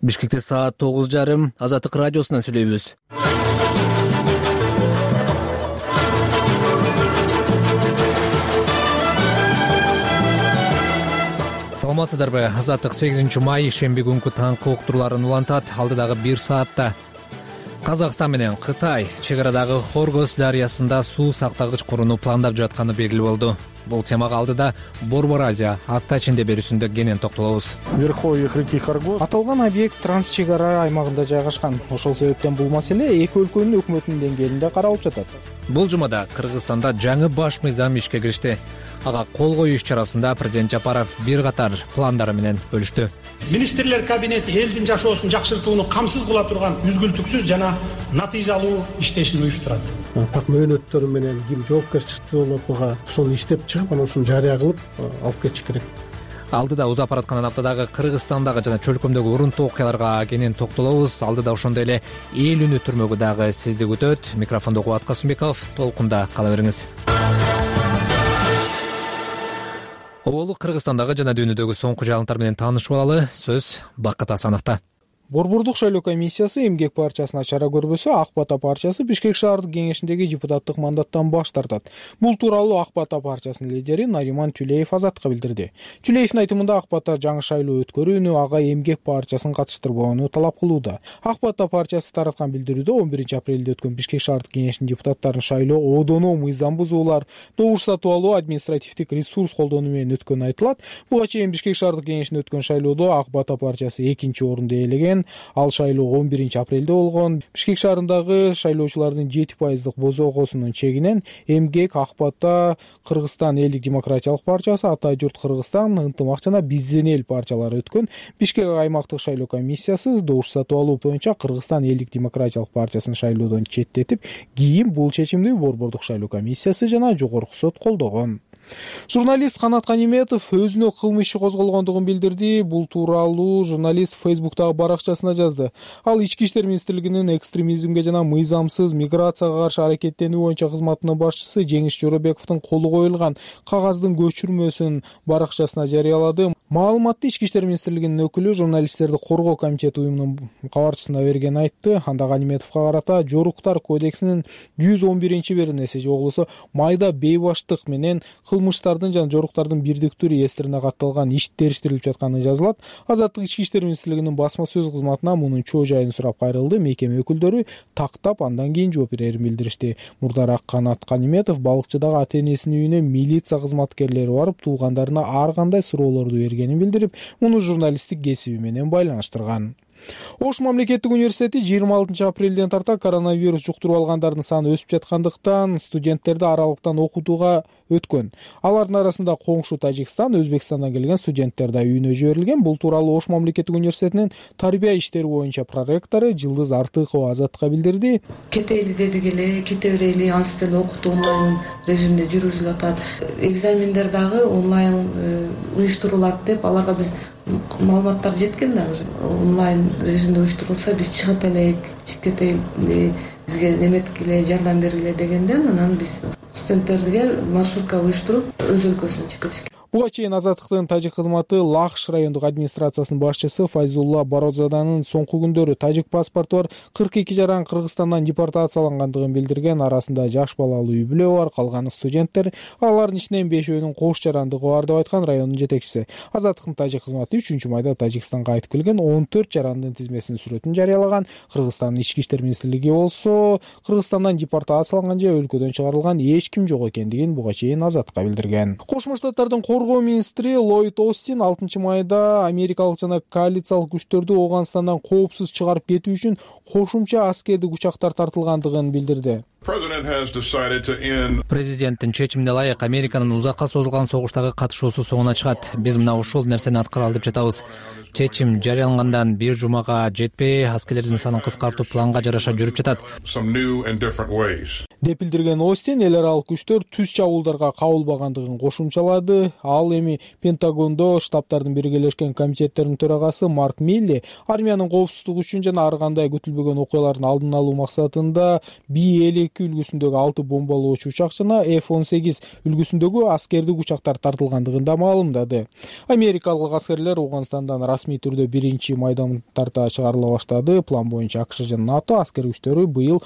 Бишкекте саат 9:30 Азаттык радиосунан сүйлөйбүз. Саламатсыздарбы? Азаттык 8 май шемби күнкү таңкы уктурууларын улантат. Алдыдагы 1 саатта Казакстан менен Кытай чек арадагы Хоргос дарыясында суу сактагыч курууну пландап жатканы белгилүү болду. Бул темага алдыда Борбор Азия апта ичинде берүүсүндө кенен токтолобуз. Верховьях реки Хоргос аталган объект транс чек ара аймагында жайгашкан. Ошол себептен бул маселе эки өлкөнүн өкмөтүнүн деңгээлинде каралып жатат. Бул жумада Кыргызстанда жаңы баш мыйзам ишке киришти. Ага кол коюу иш-чарасында президент Жапаров бир катар пландары менен бөлүштү. Министрлер кабинети элдин жашоосун жакшыртууну камсыз кыла турган үзгүлтүксүз жана натыйжалуу иштешин уюштурат. Так мөөнөттөрү менен ким жоопкерчиликти болуп буга ошону иштеп чыгып, анан ушуну жарыя кылып алып кетиш керек. Алдыда узап бараткан аптадагы Кыргызстандагы жана чөлкөмдөгү урунтуу окуяларга кенен токтолобуз. Алдыда ошондой эле эл үнү түрмөгү дагы сизди күтөт. Микрофондо Кубат Касымбеков, толкунда кала бериңиз. Оболу Кыргызстандагы жана дүйнөдөгү соңку жаңылыктар менен таанышып алалы. Сөз Бакыт Асановдо. Борбордук шайлоо комиссиясы эмгек партиясына чара көрбөсө, Ак Бата партиясы Бишкек шаардык кеңешиндеги депутаттык мандаттан баш тартат. Бул тууралуу Ак Бата партиясынын лидери Нариман Тюлеев Азаттыкка билдирди. Тюлеевдин айтымында Ак Бата жаңы шайлоо өткөрүүнү ага эмгек партиясын катыштырбоону талап кылууда. Ак Бата партиясы тараткан билдирүүдө 11 апрелде өткөн Бишкек шаардык кеңешинин депутаттарын шайлоо одоно мыйзам бузуулар, добуш сатып алуу, административдик ресурс колдонуу менен өткөнү айтылат. Буга чейин Бишкек шаардык кеңешинде өткөн шайлоодо Ак Бата партиясы 2-чи орунду ээлеген. Ал шайлоо 11 апрелде болгон. Бишкек шаарындагы шайлоочулардын 7% бозогосунун чегинен эмгек, Ак Бата, Кыргызстан элдик демократиялык партиясы, Атай журт Кыргызстан, Ынтымак жана Бизден эл партиялары өткөн. Бишкек аймактык шайлоо комиссиясы добуш сатып алуу боюнча Кыргызстан элдик демократиялык партиясын шайлоодон четтетип, кийин бул чечимди Борбордук шайлоо комиссиясы жана Жогорку сот колдогон. Журналист Канат Каниметов өзүнө кылмыш иши козголгондугун билдирди. Бул тууралуу журналист Фейсбуктагы баракчасына жазды. Ал Ички иштер министрлигинин экстремизмге жана мыйзамсыз миграцияга каршы аракеттенүү боюнча кызматынын башчысы Жеңиш Жоробековдун колу коюлган кагаздын көчүрмөсүн баракчасына жарыялады. Маалыматты Ички иштер министрлигинин өкүлү журналисттерди коргоо комитети уюмунун кабарчысына берген айтты. Анда Каниметовго карата Жоруктар кодексинин 111-беренеси же болбосо майда бейбаштык менен кылмыштардын жана жоруктардын бирдиктүү реестрине катталган иш териштирилип жатканы жазылат. Азаттык Ички иштер министрлигинин басма сөз кызматына мунун чоо жайын сурап кайрылды. Мекеме өкүлдөрү тактап андан кийин жооп берерин билдиришти. Мурдараак Канат Каниметов балыкчыдагы ата-энесинин үйүнө милиция кызматкерлери барып, туугандарына ар кандай суроолорду бергенин билдирип, муну журналисттик кесиби менен байланыштырган. Ош мамлекеттик университети 26 апрелден тарта коронавирус жуктуруп алгандардын саны өсүп жаткандыктан студенттерди аралыктан окутууга өткөн. Алардын арасында коңшу Тажикстан, Өзбекстандан келген студенттер да үйүнө жиберилген. Бул тууралуу Ош мамлекеттик университетинин тарбия иштери боюнча проректору Жылдыз Артыкова Азаттыкка билдирди. Кетели дедик эле, кете берели, ансы деле окутуу онлайн режимде жүргүзүлүп атат. Экзамендер дагы онлайн уюштурулат деп аларга биз маалыматтар жеткен да. Онлайн режимде уюштурулса биз чыгып элек, кетели, бизге неметкиле, жардам бергиле дегенден анан биз студенттерге маршрутка уюштуруп өз өлкөсүнө чыгып кетишкен. Буга чейин Азаттыктын тажик кызматы Лахш райондук администрациясынын башчысы Файзулла Бородзаданын соңку күндөрү тажик паспорту бар 42 жаран Кыргызстандан депортациялангандыгын билдирген. Арасында жаш балалуу үй-бүлө бар, калган студенттер. Алардын ичинен 5-өөнүн кош жарандыгы бар деп айткан райондун жетекчиси. Азаттыктын тажик кызматы 3 майда Тажикстанга айтып келген 14 жарандын тизмесинин сүрөтүн жарыялаган. Кыргызстандын ички иштер министрлиги болсо Кыргызстандан депортацияланган же өлкөдөн чыгарылган эч ким жок экендигин буга чейин Азаттыкка билдирген. Кошмо Штаттардын коргоо министри Ллойд Остин 6 майда америкалык жана коалициялык күчтөрдү Ооганстандан коопсуз чыгарып кетүү үчүн кошумча аскердик учактар тартылгандыгын билдирди. Президенттин чечимине ылайык Американын узакка созулган согуштагы катышуусу соңуна чыгат. Биз мына ушул нерсени аткаралы деп жатабыз. Чечим жарыялангандан бир жумага жетпей, аскерлердин санын кыскартуу планга жараша жүрүп жатат. деп билдирген Остин эл аралык күчтөр түз чабуулдарга кабылбагандыгын кошумчалады. Ал эми Пентагондо штабтардын биргелешкен комитеттеринин төрагасы Марк Милли армиянын коопсуздугу үчүн жана ар кандай күтүлбөгөн окуялардын алдын алуу максатында Би-52 үлгүсүндөгү 6 бомбалоочу учак жана F-18 үлгүсүндөгү аскердик учактар тартылгандыгын да маалымдады. Америкалык аскерлер Ауганстандан расмий түрдө 1-майдан тарта чыгарыла баштады. План боюнча АКШ жана НАТО аскер күчтөрү быйыл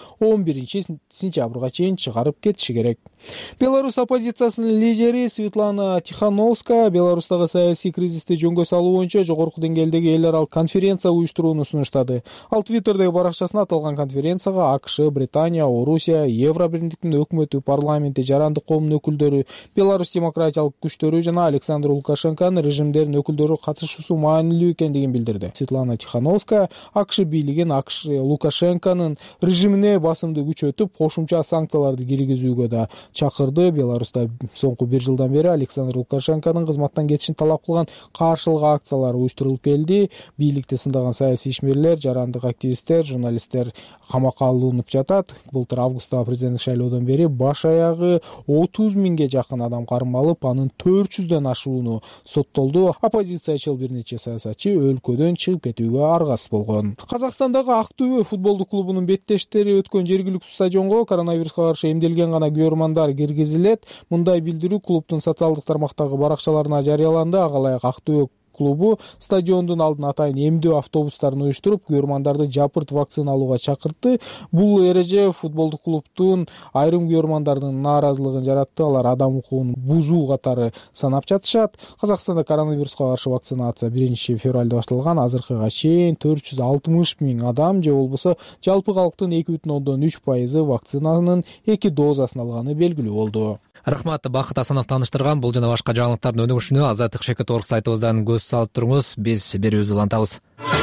11-сентябрга чейин чыгарып кетиши керек. Беларусь оппозициясынын лидери Светлана Тихановская Беларустагы саясий кризисти жөнгө салуу боюнча жогорку деңгээлдеги эл аралык конференция уюштурууну сунуштады. Ал Твиттердеги баракчасына аталган конференцияга АКШ, Британия, Орусия, Евробирликтин өкмөтү, парламенти, жарандык коомдун өкүлдөрү, Беларусь демократиялык күчтөрү жана Александр Лукашенконун режимдеринин өкүлдөрү катышуусу маанилүү экендигин билдирди. Светлана Тихановская АКШ бийлигин АКШ Лукашенконун режимине басымды күчөтүп, кошумча санкцияларды киргизүүгө да чакырды. Беларуста соңку 1 жылдан бери Александр Лукашенконун кызматтан кетишин талап кылган каршылык акциялар уюштурулуп келди. Бийликти сындаган саясий ишмерлер, жарандык активисттер, журналисттер камакка алынып жатат. Былтыр августтагы президенттик шайлоодон бери баш аягы 30 миңге жакын адам кармалып, анын 400дөн ашууну соттолду. Оппозициячыл бир нече саясатчы өлкөдөн чыгып кетүүгө аргасыз болгон. Казакстандагы Актөбө футболдук клубунун беттештери өткөн жергиликтүү стадионго коронавируска каршы эмделген гана күйөрмандар киргизилет. Мындай билдирүү клубдун социалдык тармактагы баракчаларына жарыяланды. Ага ылайык Актөбө клубу стадиондун алдына атайын эмдөө автобустарын уюштуруп, күйөрмандарды жапырт вакцина алууга чакыртты. Бул эреже футболдук клубдун айрым күйөрмандардын нааразылыгын жаратты. Алар адам укугун бузуу катары санап жатышат. Казакстанда коронавируска каршы вакцинация 1-февралда башталган. Азыркыга чейин 460 миң адам же болбосо жалпы калктын 2,3% вакцинанын 2 дозасын алганы белгилүү болду. Рахмат, Бакыт Асанов таныштырган. Бул жана башка жаңылыктардын өнүгүшүнө Азаттык Шекет.орг сайтыбыздан көз салып туруңуз. Биз берүүбүздү улантабыз.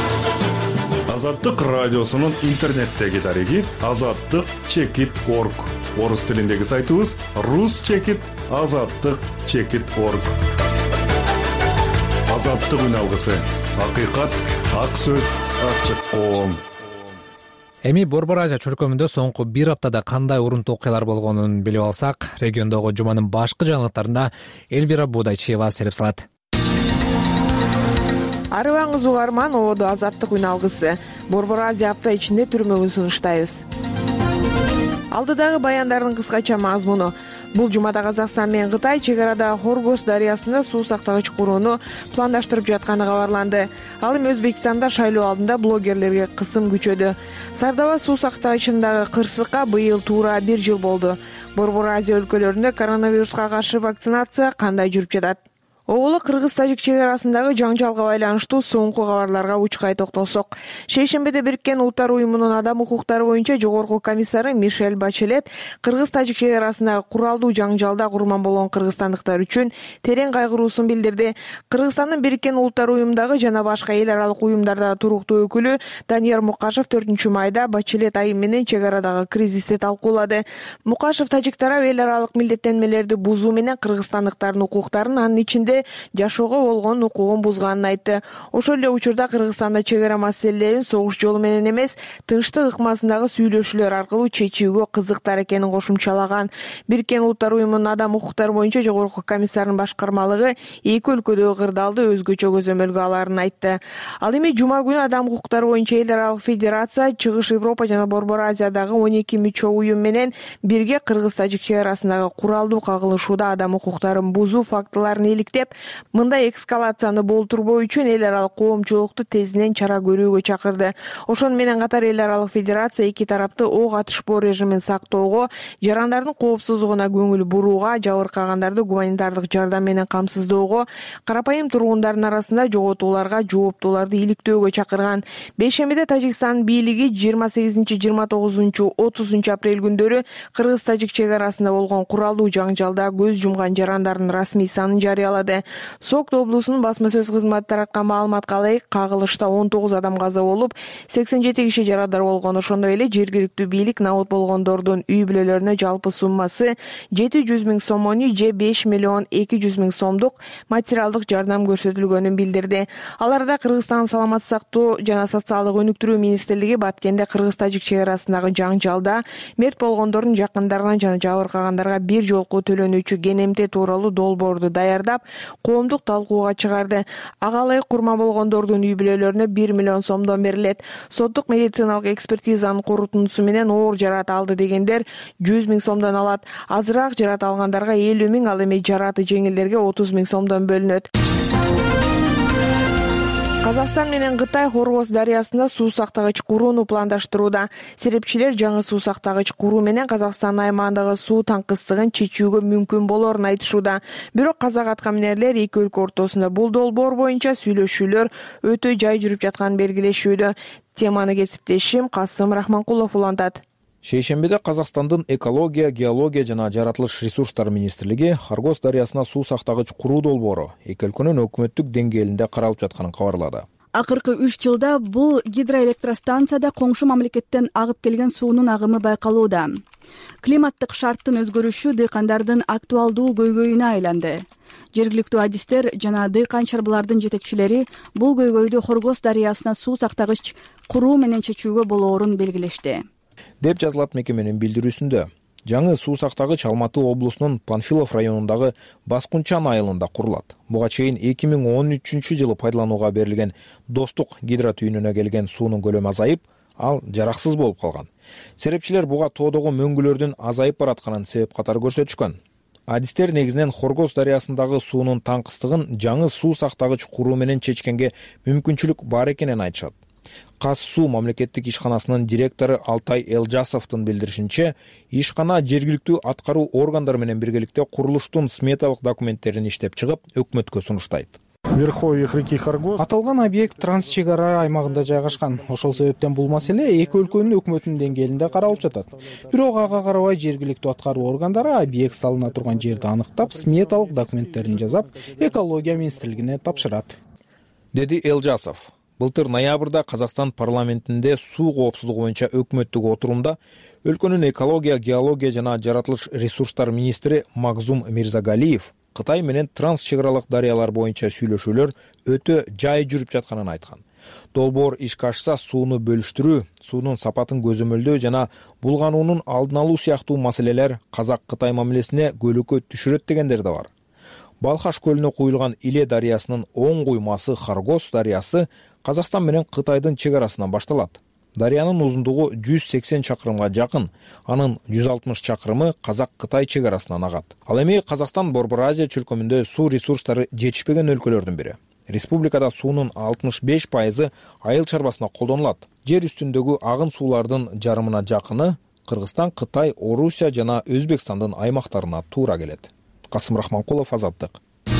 Азаттык радиосунун интернеттеги дареги Азаттык.Чекит.орг. Орус тилиндеги сайтыбыз Rus.Azаттык.Чекит.орг. Азаттык үн алгысы. Акыйкат, ак сөз, ачык коом. Эми Борбор Азия чөлкөмүндө соңку 1 аптада кандай урунтуу окуялар болгонун билип алсак, региондогу жуманын башкы жаңылыктарында Эльвира Будайчиева сереп салат. Арыбаңыз угарман, ободу Азаттык үн алгысы. Борбор Азия апта ичинде түрмөгүн сунуштайбыз. Алдыдагы баяндардын кыскача мазмуну. Бул жумада Казакстан менен Кытай чек арадагы Хоргос дарыясында суу сактагыч курууну пландаштырып жатканы кабарланды. Ал эми Өзбекстанда шайлоо алдында блогерлерге кысым күчөдү. Сардаба суу сактагычындагы кырсыкка быйыл туура 1 жыл болду. Борбор Азия өлкөлөрүндө коронавируска каршы вакцинация кандай жүрүп жатат? Оголу Кыргыз-Тажик чек арасындагы жаңжалга байланыштуу соңку кабарларга учкай токтолсок. Шейшембиде Бириккен Улуттар уюмунун адам укуктары боюнча жогорку комиссары Мишель Бачелет Кыргыз-Тажик чек арасындагы куралдуу жаңжалда курман болгон кыргызстандыктар үчүн терең кайгыруусун билдирди. Кыргызстандын Бириккен Улуттар уюмундагы жана башка эл аралык уюмдарда туруктуу өкүлү Данияр Мукашев 4-майда Бачелет айым менен чек арадагы кризисти талкуулады. Мукашев тажик тарап эл аралык милдеттенмелерди бузуу менен кыргызстандыктардын укуктарын, анын ичинде жашоого болгон укугун бузганын айтты. Ошол эле учурда Кыргызстанда чек ара маселелерин согуш жолу менен эмес, тынчтык ыкмасындагы сүйлөшүүлөр аркылуу чечүүгө кызыктар экенин кошумчалаган. Бириккен Улуттар уюмунун адам укуктары боюнча жогорку комиссарынын башкармалыгы эки өлкөдөгү кырдаалды өзгөчө көзөмөлгө аларын айтты. Ал эми жума күнү адам укуктары боюнча эл аралык федерация Чыгыш Европа жана Борбор Азиядагы 12 мүчө уюм менен бирге Кыргыз-Тажик чек арасындагы куралдуу кагылышууда адам укуктарын бузуу фактыларын иликтеп, мындай эскалацияны болтурбоо үчүн эл аралык коомчулукту тезинен чара көрүүгө чакырды. Ошону менен катар эл аралык федерация эки тарапты ок атышпоо режимин сактоого, жарандардын коопсуздугуна көңүл бурууга, жабыркагандарды гуманитардык жардам менен камсыздоого, карапайым тургундардын арасында жоготууларга жооптууларды иликтөөгө чакырган. Бейшембиде Тажикстан бийлиги 28-29-30 апрель күндөрү Кыргыз-Тажик чек арасында болгон куралдуу жаңжалда көз жумган жарандардын расмий санын жарыялады. берди. Сокто облусунун басма сөз кызматы тараткан маалыматка ылайык кагылышта 19 адам каза болуп, 87 киши жарадар болгон. Ошондой эле жергиликтүү бийлик набут болгондордун үй бүлөлөрүнө жалпы суммасы 700 000 сомону же 5 миллион 200 000 сомдук материалдык жардам көрсөтүлгөнүн билдирди. Аларда Кыргызстан саламаттык сактоо жана социалдык өнүктүрүү министрлиги Баткенде кыргыз-тажик чек арасындагы жаңжалда мерт болгондордун жакындарына жана жабыркагандарга бир жолку төлөнүүчү кенемте тууралуу долбоорду даярдап, коомдук талкууга чыгарды. Ага ылайык курман болгондордун үй бүлөлөрүнө 1 миллион сомдон берилет. Соттук медициналык экспертизанын корутундусу менен оор жарат алды дегендер 100 000 сомдон алат. Азыраак жарат алгандарга 50 000, ал эми жараты жеңилдерге 30 000 сомдон бөлүнөт. Казакстан менен Кытай Хоргоз дарыясында суу сактагыч курууну пландаштырууда. Серепчилер жаңы суу сактагыч куруу менен Казакстан аймагындагы суу таңкыстыгын чечүүгө мүмкүн болоорун айтышууда. Бирок казак аткаминерлер эки өлкө ортосунда бул долбоор боюнча сүйлөшүүлөр өтө жай жүрүп жатканын белгилешүүдө. Теманы кесиптешим Касым Рахманкулов улантат. Шейшембиде Казакстандын экология, геология жана жаратылыш ресурстары министрлиги Хоргоз дарыясына суу сактагыч куруу долбоору эки өлкөнүн өкмөттүк деңгээлинде каралып жатканын кабарлады. Акыркы 3 жылда бул гидроэлектростанцияда коңшу мамлекеттен агып келген суунун агымы байкалууда. Климаттык шарттын өзгөрүшү дыйкандардын актуалдуу көйгөйүнө айланды. Жергиликтүү адистер жана дыйкан чарбалардын жетекчилери бул көйгөйдү Хоргоз дарыясына суу сактагыч куруу менен чечүүгө болоорун белгилешти, деп жазылат мекеменин билдирүүсүндө. Жаңы суу сактагыч Алматы облусунун Панфилов районундагы Баскунчан айылында курулат. Буга чейин 2013 жылы пайдаланууга берилген Достук гидротүйүнүнө келген суунун көлөмү азайып, ал жараксыз болуп калган. Серепчилер буга тоодогу мөңгүлөрдүн азайып баратканын себеп катары көрсөтүшкөн. Адистер негизинен Хоргоз дарыясындагы суунун таңкыстыгын жаңы суу сактагыч куруу менен чечкенге мүмкүнчүлүк бар экенин айтышат. Каз суу мамлекеттик ишканасынын директору Алтай Элжасовдун билдиришинче, ишкана жергиликтүү аткаруу органдары менен биргеликте курулуштун сметалык документтерин иштеп чыгып, өкмөткө сунуштайт. Верховьях реки Хоргоз. Аталган объект транс-чек ара аймагында жайгашкан. Ошол себептен бул маселе эки өлкөнүн өкмөтүнүн деңгээлинде каралып жатат. Бирок ага карабай жергиликтүү аткаруу органдары объект салына турган жерди аныктап, сметалык документтерин жасап, экология министрлигине тапшырат, деди Элжасов. Былтыр ноябрда Казакстан парламентинде суу коопсуздугу боюнча өкмөттүк отурумда өлкөнүн экология, геология жана жаратылыш ресурстар министри Магзум Мирзагалиев Кытай менен транс-чек аралык дарыялар боюнча сүйлөшүүлөр өтө жай жүрүп жатканын айткан. Долбоор ишке ашса сууну бөлүштүрүү, суунун сапатын көзөмөлдөө жана булгануунун алдын алуу сыяктуу маселелер Казак-Кытай мамилесине көлөкө түшүрөт дегендер да бар. Балхаш көлүнө куюлган Иле дарыясынын оң куймасы Хоргоз дарыясы Казакстан менен Кытайдын чек арасынан башталат. Дарыянын узундугу 180 чакырымга жакын, анын 160 чакырымы Казак-Кытай чек арасынан агат. Ал эми Казакстан Борбор Азия чөлкөмүндө суу ресурстары жетишпеген өлкөлөрдүн бири. Республикада суунун 65% айыл чарбасына колдонулат. Жер үстүндөгү агын суулардын жарымына жакыны Кыргызстан, Кытай, Орусия жана Өзбекстандын аймактарына туура келет. Касым Рахманкулов, Азаттык.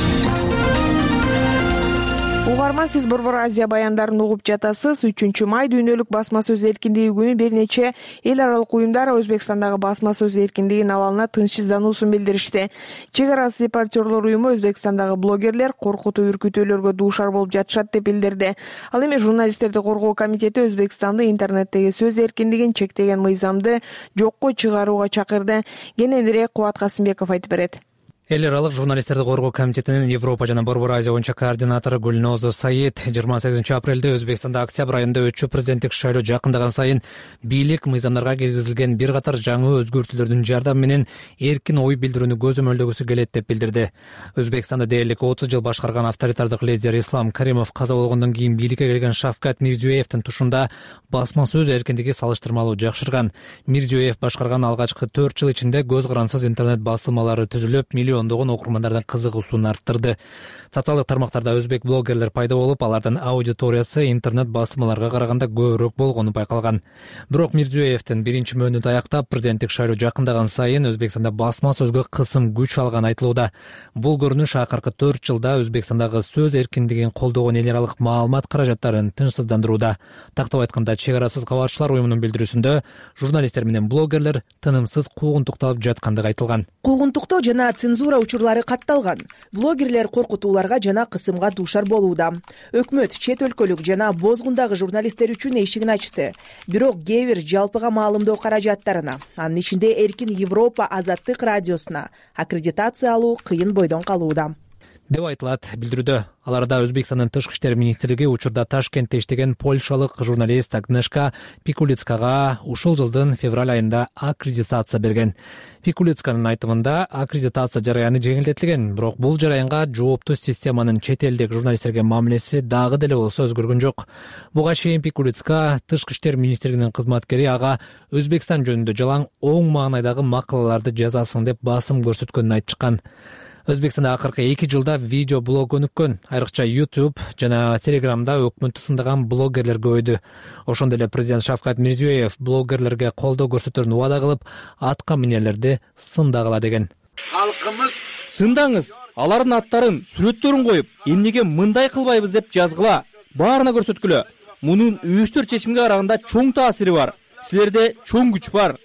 Угарман, сиз Борбор Азия баяндарын угуп жатасыз. 3 май дүйнөлүк басма сөз эркиндиги күнү бир нече эл аралык уюмдар Өзбекстандагы басма сөз эркиндигинин абалына тынчсыздануусун билдиришти. Чек арасы репортерлор уюму Өзбекстандагы блогерлер коркутуу үркүтүүлөргө дуушар болуп жатышат деп билдирди. Ал эми журналисттерди коргоо комитети Өзбекстанды интернеттеги сөз эркиндигин чектеген мыйзамды жокко чыгарууга чакырды. Кененирээк Кубат Касымбеков айтып берет. Эл аралык журналисттерди коргоо комитетинин Европа жана Борбор Азия боюнча координатору Гүлноза Саид 28 апрелде Өзбекстанда октябрь айында өтчү президенттик шайлоо жакындаган сайын бийлик мыйзамдарга киргизилген бир катар жаңы өзгөртүүлөрдүн жардамы менен эркин ой билдирүүнү көзөмөлдөгүсү келет деп билдирди. Өзбекстанда дээрлик 30 жыл башкарган авторитардык лидер Ислам Каримов каза болгондон кийин бийликке келген Шавкат Мирзиёевдин тушунда басма сөз эркиндиги салыштырмалуу жакшырган. Мирзиёев башкарган алгачкы 4 жыл ичинде көз карансыз интернет басылмалары түзүлүп, миллиондогон окурмандардын кызыгуусун арттырды. Социалдык тармактарда өзбек блогерлер пайда болуп, алардын аудиториясы интернет басылмаларга караганда көбүрөөк болгону байкалган. Бирок Мирзиёевдин биринчи мөөнөтү аяктап, президенттик шайлоо жакындаган сайын Өзбекстанда басма сөзгө кысым күч алган айтылууда. Бул көрүнүш акыркы 4 жылда Өзбекстандагы сөз эркиндигин колдогон эл аралык маалымат каражаттарын тынчсыздандырууда. Тактап айтканда, чек арасыз кабарчылар уюмунун билдирүүсүндө журналисттер менен блогерлер тынымсыз куугунтукталып жаткандыгы айтылган. Куугунтуктоо жана цензура цензура учурлары катталган. Блогерлер коркутууларга жана кысымга дуушар болууда. Өкмөт чет өлкөлүк жана бозгундагы журналисттер үчүн эшигин ачты. Бирок кээ бир жалпыга маалымдоо каражаттарына, анын ичинде Эркин Европа Азаттык радиосуна аккредитация алуу кыйын бойдон калууда деп айтылат билдирүүдө. Ал арада Өзбекстандын тышкы иштер министрлиги учурда Ташкентте иштеген польшалык журналист Агнешка Пикулицкага ушул жылдын февраль айында аккредитация берген. Пикулицканын айтымында аккредитация жараяны жеңилдетилген, бирок бул жараянга жооптуу системанын чет элдик журналисттерге мамилеси дагы деле болсо өзгөргөн жок. Буга чейин Пикулицка тышкы иштер министрлигинин кызматкери ага Өзбекстан жөнүндө жалаң оң маанайдагы макалаларды жазасың деп басым көрсөткөнүн айтышкан. Өзбекстанда акыркы 2 жылда видео блог өнүккөн. Айрыкча YouTube жана Telegramда өкмөттү сындаган блогерлер көбөйдү. Ошондой эле президент Шавкат Мирзиёев блогерлерге колдоо көрсөтөрүн убада кылып, атка минерлерди сындагыла деген. Халкымыз сындаңыз, алардын аттарын, сүрөттөрүн коюп, эмнеге мындай кылбайбыз деп жазгыла, баарына көрсөткүлө. Мунун үйүштөр чечимге караганда чоң таасири бар. Силерде чоң күч бар.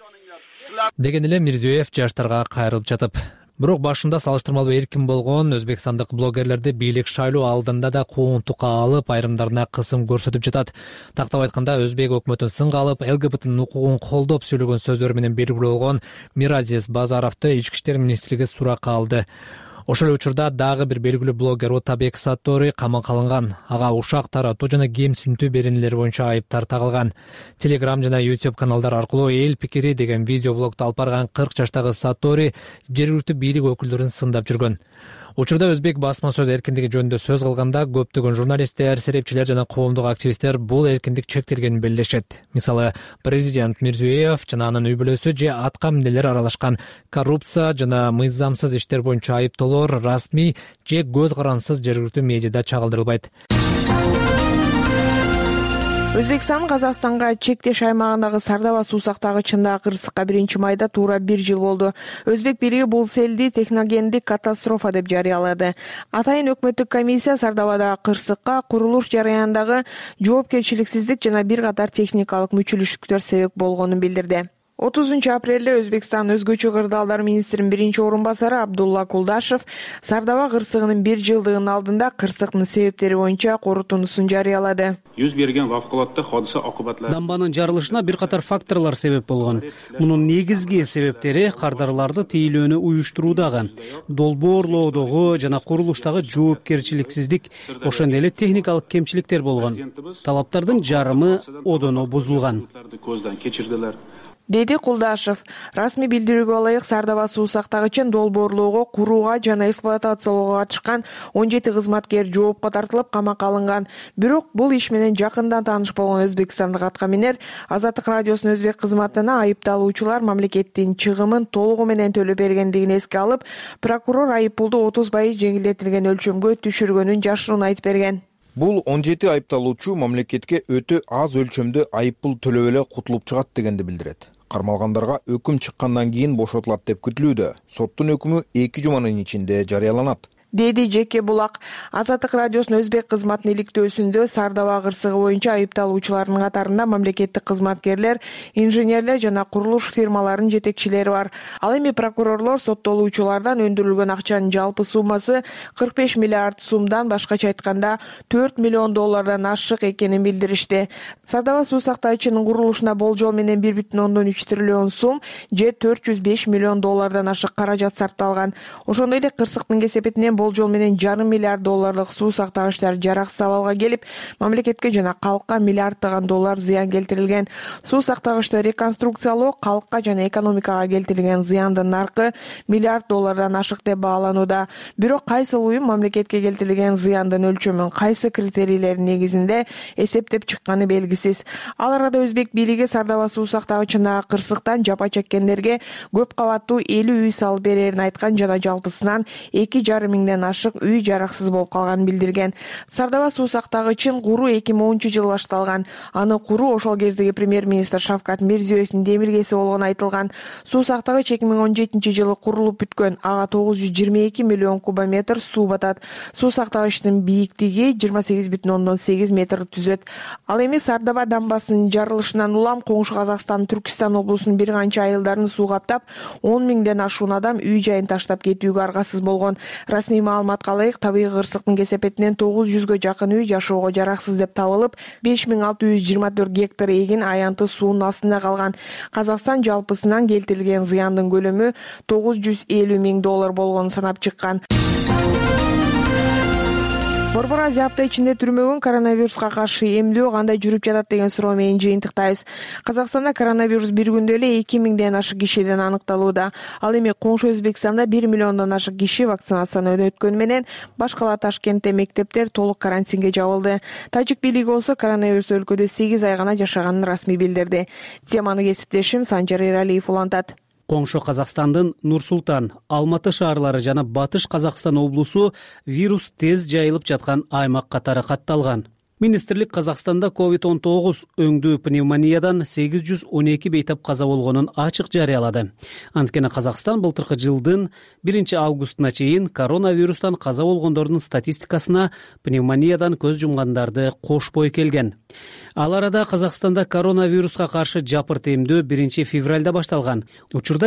Деген эле Мирзиёев жаштарга кайрылып жатып. Бирок башында салыштырмалуу эркин болгон өзбекстандык блогерлерди бийлик шайлоо алдында да куугунтукка алып, айрымдарына кысым көрсөтүп жатат. Тактап айтканда, өзбек өкмөтүн сынга алып, ЛГБТнын укугун колдоп сөйлөгөн сөздөрү менен белгилүү болгон Миразиз Базаровду ички иштер министрлиги суракка алды. Ошол эле учурда дагы бир белгилүү блогер Отабек Саттори камакка алынган. Ага ушак таратуу жана кемсинтүү беренелери боюнча айыптар тагылган. Telegram жана YouTube каналдар аркылуу эл пикири деген видеоблогду алып барган 40 жаштагы Саттори жергиликтүү бийлик өкүлдөрүн сындап жүргөн. Учурда өзбек басма сөз эркиндиги жөнүндө сөз кылганда көптөгөн журналисттер, серепчилер жана коомдук активисттер бул эркиндик чектелгенин белгилешет. Мисалы, президент Мирзиёев жана анын үй-бүлөсү же атка минелер аралашкан коррупция жана мыйзамсыз иштер боюнча айыптоолор расмий же көз карансыз жергиликтүү медиада чагылдырылбайт. Өзбекстан Казакстанга чектеш аймагындагы Сардаба суу сактагычында кырсыкка 1-майда туура 1 жыл болду. Өзбек бийлиги бул селди техногендик катастрофа деп жарыялады. Атайын өкмөттүк комиссия Сардабада кырсыкка курулуш жараянындагы жоопкерчиликсиздик жана бир катар техникалык мүчүлүштүктөр себеп болгонун билдирди. 30 апрелде Өзбекстан өзгөчө кырдаалдар министринин биринчи орун басары Абдулла Кулдашев Сардаба кырсыгынын 1 жылдыгынын алдында кырсыктын себептери боюнча корутундусун жарыялады. Жүз берген вавкулатта hodisa окубатлары. Дамбанын жарылышына бир катар факторлор себеп болгон. Мунун негизги себептери кардарларды тейлөөнү уюштуруудагы, долбоорлоодогу жана курулуштагы жоопкерчиликсиздик, ошондой эле техникалык кемчиликтер болгон. Талаптардын жарымы одоно бузулган. Деди Кулдашев. Расмий билдирүүгө ылайык Сардава суу сактагычын долбоорлоого, курууга жана эксплуатациялоого катышкан 17 кызматкер жоопко тартылып камакка алынган. Бирок бул иш менен жакындан тааныш болгон өзбекстандык аткаминер Азаттык радиосунун өзбек кызматына айыпталуучулар мамлекеттин чыгымын толугу менен төлөп бергендигин эске алып, прокурор айыппулду 30% жеңилдетилген өлчөмгө түшүргөнүн жашыруун айтып берген. Бул 17 айыпталуучу мамлекетке өтө аз өлчөмдө айыппул төлөп эле кутулуп чыгат дегенди билдирет. Кармалгандарга өкүм чыккандан кийин бошотулат деп күтүлүүдө. Соттун өкүмү 2 жуманын ичинде жарыяланат. Деди Жеке Булак. Азаттык радиосунун өзбек кызматынын иликтөөсүндө Сардаба кырсыгы боюнча айыпталуучулардын катарында мамлекеттик кызматкерлер, инженерлер жана курулуш фирмаларынын жетекчилери бар. Ал эми прокурорлор соттолуучулардан өндүрүлгөн акчанын жалпы суммасы 45 миллиард сумдан, башкача айтканда 4 миллион доллардан ашык экенин билдиришти. Сардаба суу сактагычынын курулушуна болжол менен 1,3 триллион сум же 405 миллион доллардан ашык каражат сарпталган. Ошондой эле кырсыктын кесепетинен болжол менен $0,5 миллиард суу сактагычтар жараксыз абалга келип, мамлекетке жана калкка миллиарддаган доллар зыян келтирилген. Суу сактагычты реконструкциялоо калкка жана экономикага келтирилген зыяндын наркы $1 миллиард ашык деп бааланууда. Бирок кайсыл уюм мамлекетке келтирилген зыяндын өлчөмүн кайсы критерийлердин негизинде эсептеп чыкканы белгисиз. Ал арада өзбек бийлиги Сардава суу сактагычындагы кырсыктан жапа чеккендерге көп кабаттуу 50 үй салып берерин айткан жана жалпысынан $2,5 миңден миңден ашык үй жараксыз болуп калганын билдирген. Сардаба суу сактагычын куруу 2010-жылы башталган. Аны куруу ошол кездеги премьер-министр Шавкат Мирзиёевдин демилгеси болгону айтылган. Суу сактагыч 2017-жылы курулуп бүткөн. Ага 922 миллион кубометр суу батат. Суу сактагычтын бийиктиги 28,8 метр түзөт. Ал эми Сардаба дамбасынын жарылышынан улам коңшу Казакстан, Түркистан облусунун бир канча айылдарын суу каптап, 10 миңден ашуун адам үй жайын таштап кетүүгө аргасыз болгон. Расмий маалыматка ылайык, табигый кырсыктын кесепетинен 900гө жакын үй жашоого жараксыз деп табылып, 5624 гектар эгин аянты суунун астында калган. Казакстан жалпысынан келтирилген зыяндын көлөмү $950 миң болгонун санап чыккан. Борбор Азия апта ичинде түрмөгөн коронавируска каршы эмдөө кандай жүрүп жатат деген суроо менен жыйынтыктайбыз. Казакстанда коронавирус бир күндө эле 2 миңден ашык кишиден аныкталууда. Ал эми коңшу Өзбекстанда 1 миллиондон ашык киши вакцинацияны өткөнү менен башкала Ташкентте мектептер толук карантинге жабылды. Тажик бийлиги болсо коронавирус өлкөдө 8 ай гана жашаганын расмий билдирди. Теманы кесиптешим Санжар Эралиев улантат. Коңшу Казакстандын Нур-Султан, Алматы шаарлары жана Батыш Казакстан облусу вирус тез жайылып жаткан аймак катары катталган. Министрлик Казакстанда COVID-19 өңдүү пневмониядан 812 бейтап каза болгонун ачык жарыялады. Анткени Казакстан былтыркы жылдын 1 августуна чейин коронавирустан каза болгондордун статистикасына пневмониядан көз жумгандарды кошпой келген. Ал арада Казакстанда коронавируска каршы жапырт эмдөө 1 февралда башталган. Учурда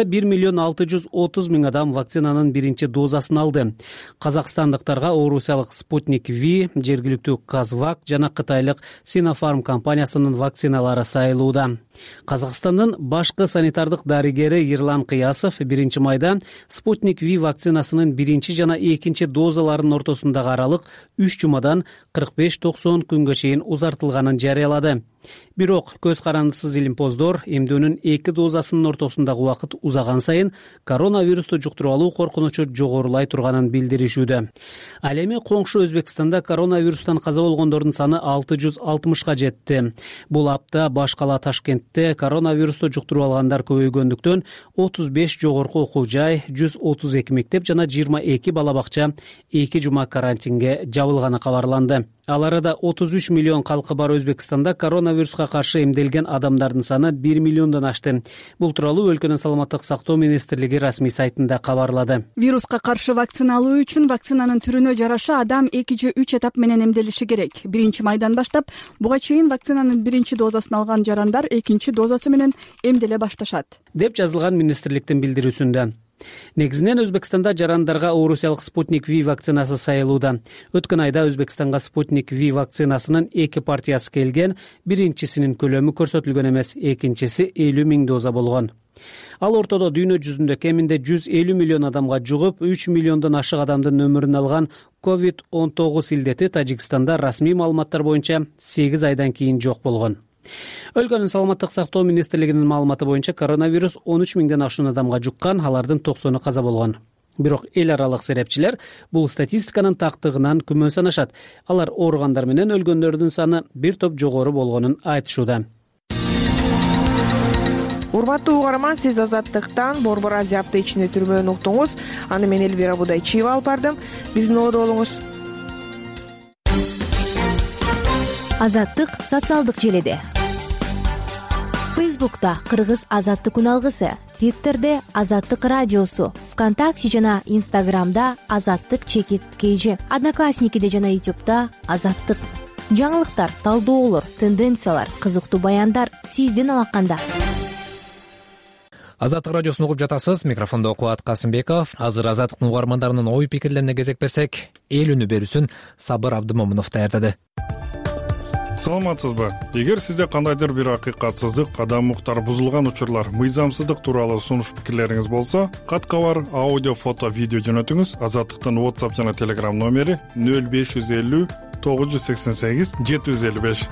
1,630 миң адам вакцинанын биринчи дозасын алды. Казакстандыктарга орусиялык Спутник V, жергиликтүү Казвак жана кытайлык Sinopharm компаниясынын вакциналары сайылууда. Казакстандын башкы санитардык дарыгери Ерлан Кыясов 1 майда Спутник V вакцинасынын биринчи жана экинчи дозаларынын ортосундагы аралык 3 жумадан 45-90 күнгө чейин узартылганын жарыялады. Бирок көз карандысыз илимпоздор эмдөөнүн 2 дозасынын ортосундагы убакыт узаган сайын коронавирусту жуктуруп алуу коркунучу жогорулай турганын билдиришүүдө. Ал эми коңшу Өзбекстанда коронавирустан каза болгондордун саны 660га жетти. Бул апта башкала Ташкентте коронавирусту жуктуруп алгандар көбөйгөндүктөн 35 жогорку окуу жай, 132 мектеп жана 22 бала бакча 2 жума карантинге жабылганы кабарланды. Ал арада 33 миллион калкы бар Өзбекстанда коронавируска каршы эмделген адамдардын саны 1 миллиондон ашты. Бул тууралуу өлкөнүн саламаттык сактоо министрлиги расмий сайтында кабарлады. Вируска каршы вакцина алуу үчүн вакцинанын түрүнө жараша адам 2 же 3 этап менен эмделиши керек. 1 майдан баштап буга чейин вакцинанын биринчи дозасын алган жарандар экинчи дозасы менен эмделе башташат, деп жазылган министрликтин билдирүүсүндө. Негизинен Өзбекстанда жарандарга орусиялык Спутник V вакцинасы сайылууда. Өткөн айда Өзбекстанга Спутник V вакцинасынын 2 партиясы келген, биринчисинин көлөмү көрсөтүлгөн эмес, экинчиси 50 миң доза болгон. Ал ортодо дүйнө жүзүндө кеминде 150 миллион адамга жугуп, 3 миллиондон ашык адамдын өмүрүн алган COVID-19 илдети Тажикстанда расмий маалыматтар боюнча 8 айдан кийин жок болгон. Өлкөнүн саламаттык сактоо министрлигинин маалыматы боюнча коронавирус 13 миңден ашуун адамга жуккан, алардын 90-ы каза болгон. Бирок эл аралык серепчилер бул статистиканын тактыгынан күмөн санашат. Алар ооругандар менен өлгөндөрдүн саны бир топ жогору болгонун айтышууда. Урматтуу угарман, сиз Азаттыктан Борбор Азия апта ичинде түрмөөнү уктуңуз. Аны мен Элвира Будайчиева алып бардым. Биздин ободо болуңуз. Азаттык социалдык желеде. Фейсбукта Кыргыз Азаттык күн алгысы, Твиттерде Азаттык радиосу, ВКонтакте жана Инстаграмда Азаттык чекит KG, Одноклассникиде жана Ютубта Азаттык. Жаңылыктар, талдоолор, тенденциялар, кызыктуу баяндар сиздин алаканда. Азаттык радиосун угуп жатасыз. Микрофондо Кубат Касымбеков. Азыр Азаттыктын угармандарынын ой пикирлерине кезек берсек, эл үнү берүүсүн Сабыр Абдымомунов даярдады. Саламатсызбы? Эгер сизде кандайдыр бир акыйкатсыздык, адам укуктары бузулган учурлар, мыйзамсыздык тууралуу сунуш пикирлериңиз болсо, кат кабар, аудио, фото, видео жөнөтүңүз. Азаттыктын WhatsApp жана Telegram номери 0550 988 755.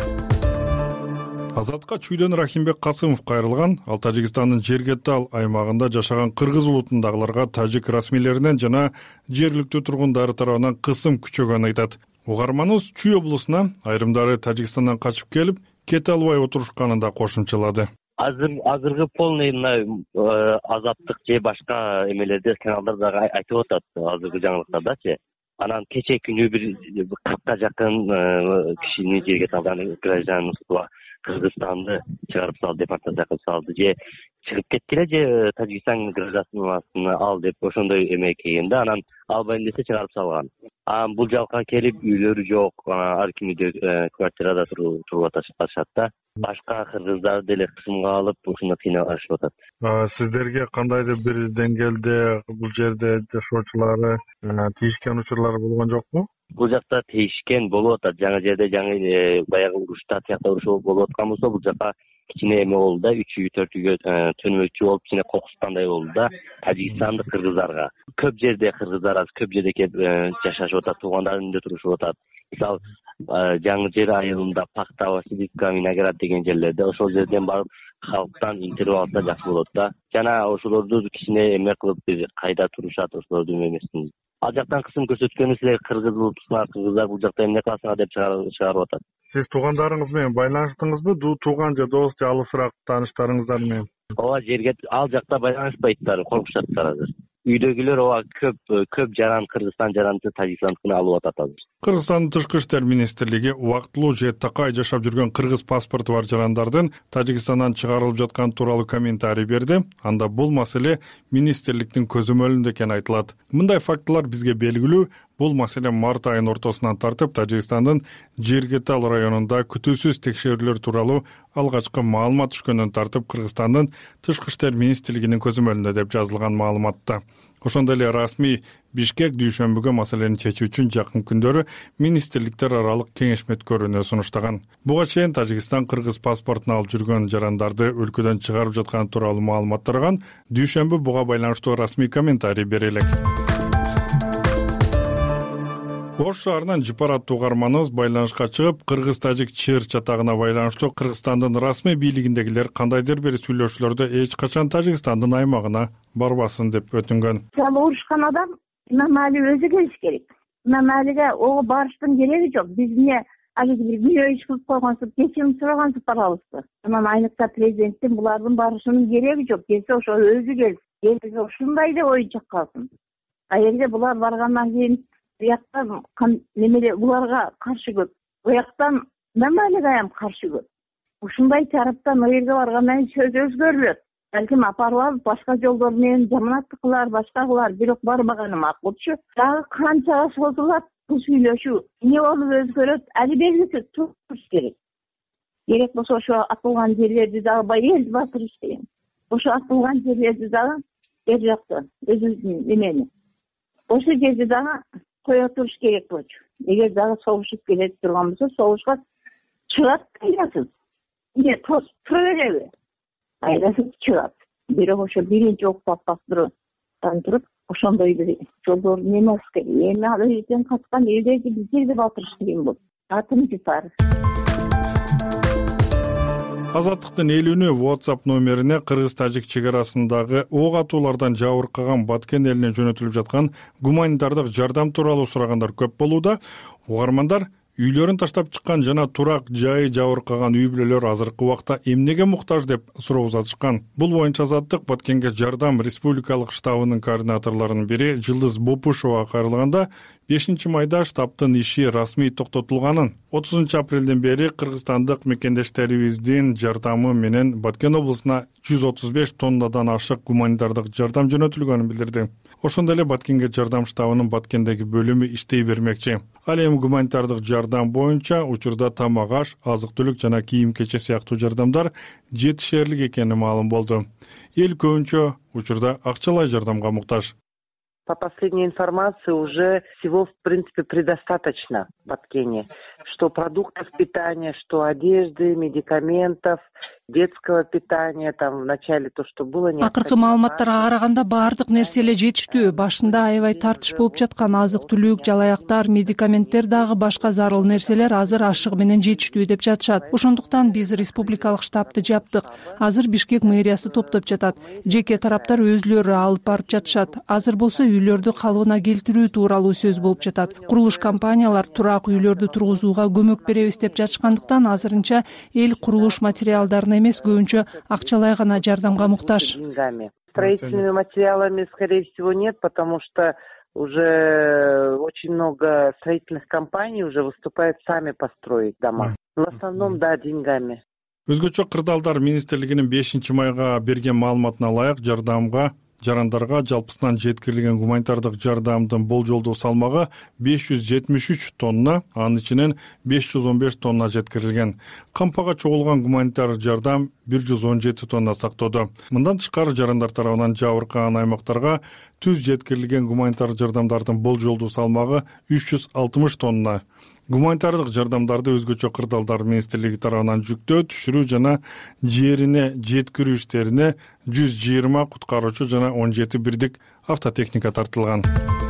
Азатка Чүйдөн Рахимбек Касымов кайрылган. Ал Тажикстандын Жергетал аймагында жашаган кыргыз улутундагыларга тажик расмийлеринен жана жергиликтүү тургундары тарабынан кысым күчөгөнүн айтат. Угарманыбыз Чүй облусуна айрымдары Тажикстандан качып келип, кете албай отурушканын да кошумчалады. азыркы полный Азаттык же башка эмелерде каналдар дагы айтып атат азыркы жаңылыктардачы. Анан кече күнү бир 40ка жакын кишини жерге салган гражданин Кыргызстанды чыгарып салды, депортация кылып салды же чыгып кеткиле же Тажикстан гражданствосын ал деп ошондой эме келгенде анан албайм десе чыгарып салган. Бул жака келип үйлөрү жок, ар кимде квартирада туруп атышат да. Башка кыргыздар деле кысымга алып ушуну кыйналышып атат. Сиздерге кандайдыр бир деңгээлде бул жерде жашоочулары тийишкен учурлар болгон жокпу? Бул жакта тийишкен болуп атат. Жаңы жерде баягы урушта тиякта уруш болуп аткан болсо, бул жака кичине эме болду да, 3-4-гө төнмөкчү болуп кичине кокускандай болду да. Тажикстандык кыргыздарга көп жерде кыргыздар аз көп жерде келип жашашып атат, туугандар үйүндө турушуп атат. Мисалы жаңы жер айылында Пахта, Васильевка, Виноград деген жерлерде ошол жерден барып халктан интервью алса жакшы болот да. Жана ошолорду кичине эме кылып кайда турушат ошолорду эмесин. Ал жактан кысым көрсөткөнү силер кыргыз улутусуна, кыргыздар бул жакта эмне кыласыңар деп чыгарып атат. Сиз туугандарыңыз менен байланыштыңызбы? Тууган же дос же алысыраак тааныштарыңыздар менен? Ооба, жерге ал жакта байланышпайттар, коркушаттар азыр. Үйдөгүлөр көп жаран Кыргызстан жаранды Тажикстандыкына алып атат азыр. Кыргызстандын Тышкы иштер министрлиги убактылуу же такай жашап жүргөн кыргыз паспорту бар жарандардын Тажикстандан чыгарылып жатканы тууралуу комментарий берди. Анда бул маселе министрликтин көзөмөлүндө экени айтылат. Мындай фактылар бизге белгилүү. Бул маселе март айынын ортосунан тартып Тажикстандын Жергетал районунда күтүүсүз текшерүүлөр тууралуу алгачкы маалымат түшкөндөн тартып Кыргызстандын Тышкы иштер министрлигинин көзөмөлүндө деп жазылган маалыматта. Ошондой эле расмий Бишкек дүйшөмбүгө маселени чечүү үчүн жакын күндөрү министрликтер аралык кеңешме өткөрүүнү сунуштаган. Буга чейин Тажикстан кыргыз паспортун алып жүргөн жарандарды өлкөдөн чыгарып жатканы тууралуу маалымат тараган. Дүйшөмбү буга байланыштуу расмий комментарий бере элек. Ош шаарынан Жыпар аттуу угарманыбыз байланышка чыгып, кыргыз-тажик чыр чатагына байланыштуу Кыргызстандын расмий бийлигиндегилер кандайдыр бир сүйлөшүүлөрдө эч качан Тажикстандын аймагына барбасын деп өтүнгөн. Урушкан адам Имамали өзү келиш керек. Имамалиге ого барыштын кереги жок. Биз эмне алиги бир бирөө иш кылып койгонсуп, кечирим сурагансып барабызбы? Анан айныкта президенттин булардын барышынын кереги жок. Келсе ошо өзү келсин. Келсе ушундай деп ой чаккалсын. Эгерде булар баргандан кийин Буяктан немеле буларга каршы көп. Буяктан Имамалиге каршы көп. Ушундай тараптан жерге баргандан сөз өзгөрүлөт. Балким апарып алып башка жолдор менен жамааттык кылар, башка кылар, бирок барбаганы макулчу. Дагы канчага созулат бул сүйлөшүү? Эмне болуп өзгөрөт? Али белгисиз туруш керек. Керек болсо ошо атылган жерлерди дагы байел батырыш деген. Ошо атылган жерлерди дагы бер жакта өзүбүздүн эмени. Ошо жерди дагы коя туруш керек болчу. Эгер дагы согушуп келе турган болсо, согушка чыгат кайдасыз. Эмне тосуп тура береби? Кайдасыз чыгат. Бирок ошо биринчи октап бастыруудан туруп, ошондой бир жолдордун эмес керек. Эми ал жерден каткан элдерди бизде батырыш деген болот. Атым Жыпар. Азаттыктын элүүнү WhatsApp номерине кыргыз-тажик чек арасындагы ок атуулардан жабыркаган Баткен элине жөнөтүлүп жаткан гуманитардык жардам тууралуу сурагандар көп болууда. Угармандар үйлөрүн таштап чыккан жана турак жайы жабыркаган үй бүлөлөр азыркы убакта эмнеге муктаж деп суроо узатышкан. Бул боюнча Азаттык Баткенге жардам республикалык штабынын координаторлорунун бири Жылдыз Бопушова кайрылганда 5 майда штабтын иши расмий токтотулганын, 30 апрелден бери кыргызстандык мекендештерибиздин жардамы менен Баткен облусуна 135 тоннадан ашык гуманитардык жардам жөнөтүлгөнүн билдирди. Ошондой эле Баткенге жардам штабынын Баткендеги бөлүмү иштей бермекчи. Ал эми гуманитардык жардам боюнча учурда тамак аш, азык-түлүк жана кийим-кече сыяктуу жардамдар жетишерлик экени маалым болду. Эл көбүнчө учурда акчалай жардамга муктаж. По последней информации уже всего, в принципе, предостаточно в Баткене. Что продуктов питания, что одежды, медикаментов, детского питания, там в начале то, что было необходимо. Акыркы маалыматтарга караганда баардык нерсе эле жетиштүү. Башында аябай тартыш болуп жаткан азык-түлүк, жалаяктар, медикаменттер дагы башка зарыл нерселер азыр ашыгы менен жетиштүү деп жатышат. Ошондуктан биз республикалык штабты жаптык. Азыр Бишкек мэриясы топтоп жатат. Жеке тараптар өзлөрү алып барып жатышат. Азыр болсо үйлөрдү калыбына келтирүү тууралуу сөз болуп жатат. Курулуш компаниялар турак үйлөрдү тургузууга көмөк беребиз деп жатышкандыктан азырынча эл курулуш материалдарына эмес, көбүнчө акчалай гана жардамга муктаж. Строительными материалами, скорее всего, нет, потому что уже очень много строительных компаний уже выступают сами построить дома. В основном, да, деньгами. Өзгөчө кырдаалдар министрлигинин 5 майга берген маалыматына ылайык жарандарга жалпысынан жеткирилген гуманитардык жардамдын болжолдуу салмагы 573 тонна, анын ичинен 515 тонна жеткирилген. Кампага чогулган гуманитар жардам 117 тонна сактоодо. Мындан тышкары жарандар тарабынан жабыркаган аймактарга түз жеткирилген гуманитар жардамдардын болжолдуу салмагы 360 тонна. Гуманитардык жардамдарды өзгөчө кырдаалдар министрлиги тарабынан жүктөө, түшүрүү жана жерине жеткирүү иштерине 120 куткаруучу жана 17 бирдик автотехника тартылган.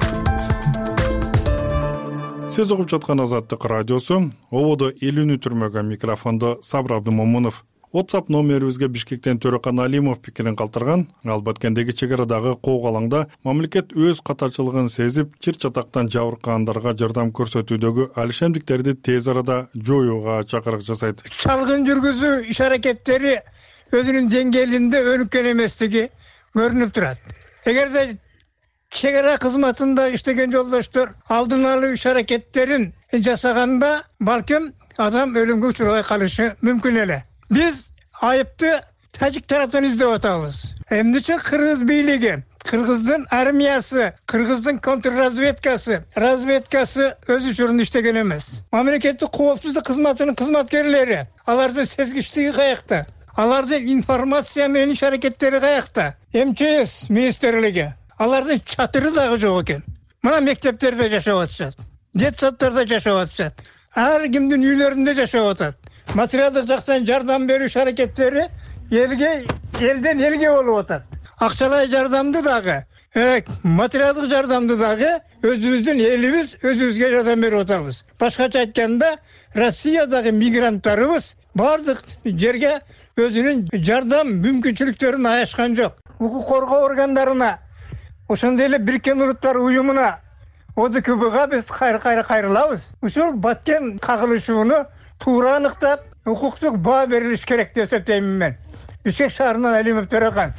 Сиз угуп жаткан Азаттык радиосу, ободо элүүнү түрмөгөн микрофондо Сабыр Абдымомунов. WhatsApp номерибизге Бишкектен Төрөкан Алимов пикирин калтырган. Ал Баткендеги чегарадагы коогалаңда мамлекет өз катачылыгын сезип, чыр-чатактан жабыркагандарга жардам көрсөтүүдөгү алишемдиктерди тез арада жоюуга чакырык жасайт. Чалгын жүргүзүү иш-аракеттери өзүнүн деңгээлинде өнүккөн эместиги көрүнүп турат. Эгерде чегара кызматында иштеген жолдоштор алдын алуу иш-аракеттерин жасаганда, балким адам өлүмгө учурабай калышы мүмкүн эле. Биз айыпты тажик тараптан издеп атабыз. Эмнече кыргыз бийлиги, кыргыздын армиясы, кыргыздын контрразведкасы өз учурунда иштеген эмес. Мамлекеттик коопсуздук кызматынын кызматкерлери, алардын сезгичтиги каякта? Алардын информация менен иш-аракеттери каякта? МЧС министрлиги алардын чатыры дагы жок экен. Мына мектептерде жашап атышат, детсадтарда жашап атышат, ар кимдин үйлөрүндө жашап атат. Материалдык жактан жардам берүү иш-аракеттери элден элге болуп атат. Акчалай жардамды дагы, материалдык жардамды дагы өзүбүздүн элибиз өзүбүзгө жардам берип атабыз. Башкача айтканда, Россиядагы мигранттарыбыз бардык жерге өзүнүн жардам мүмкүнчүлүктөрүн аяшкан жок. Укук коргоо органдарына, ошондой эле Бириккен Улуттар уюмуна, ОДКБга биз кайрылабыз. Ушул Баткен кагылышууну туура аныктап, укуктук баа берилиш керек деп эсептеймин мен. Бишкек шаарынан Алимов Төрөкан.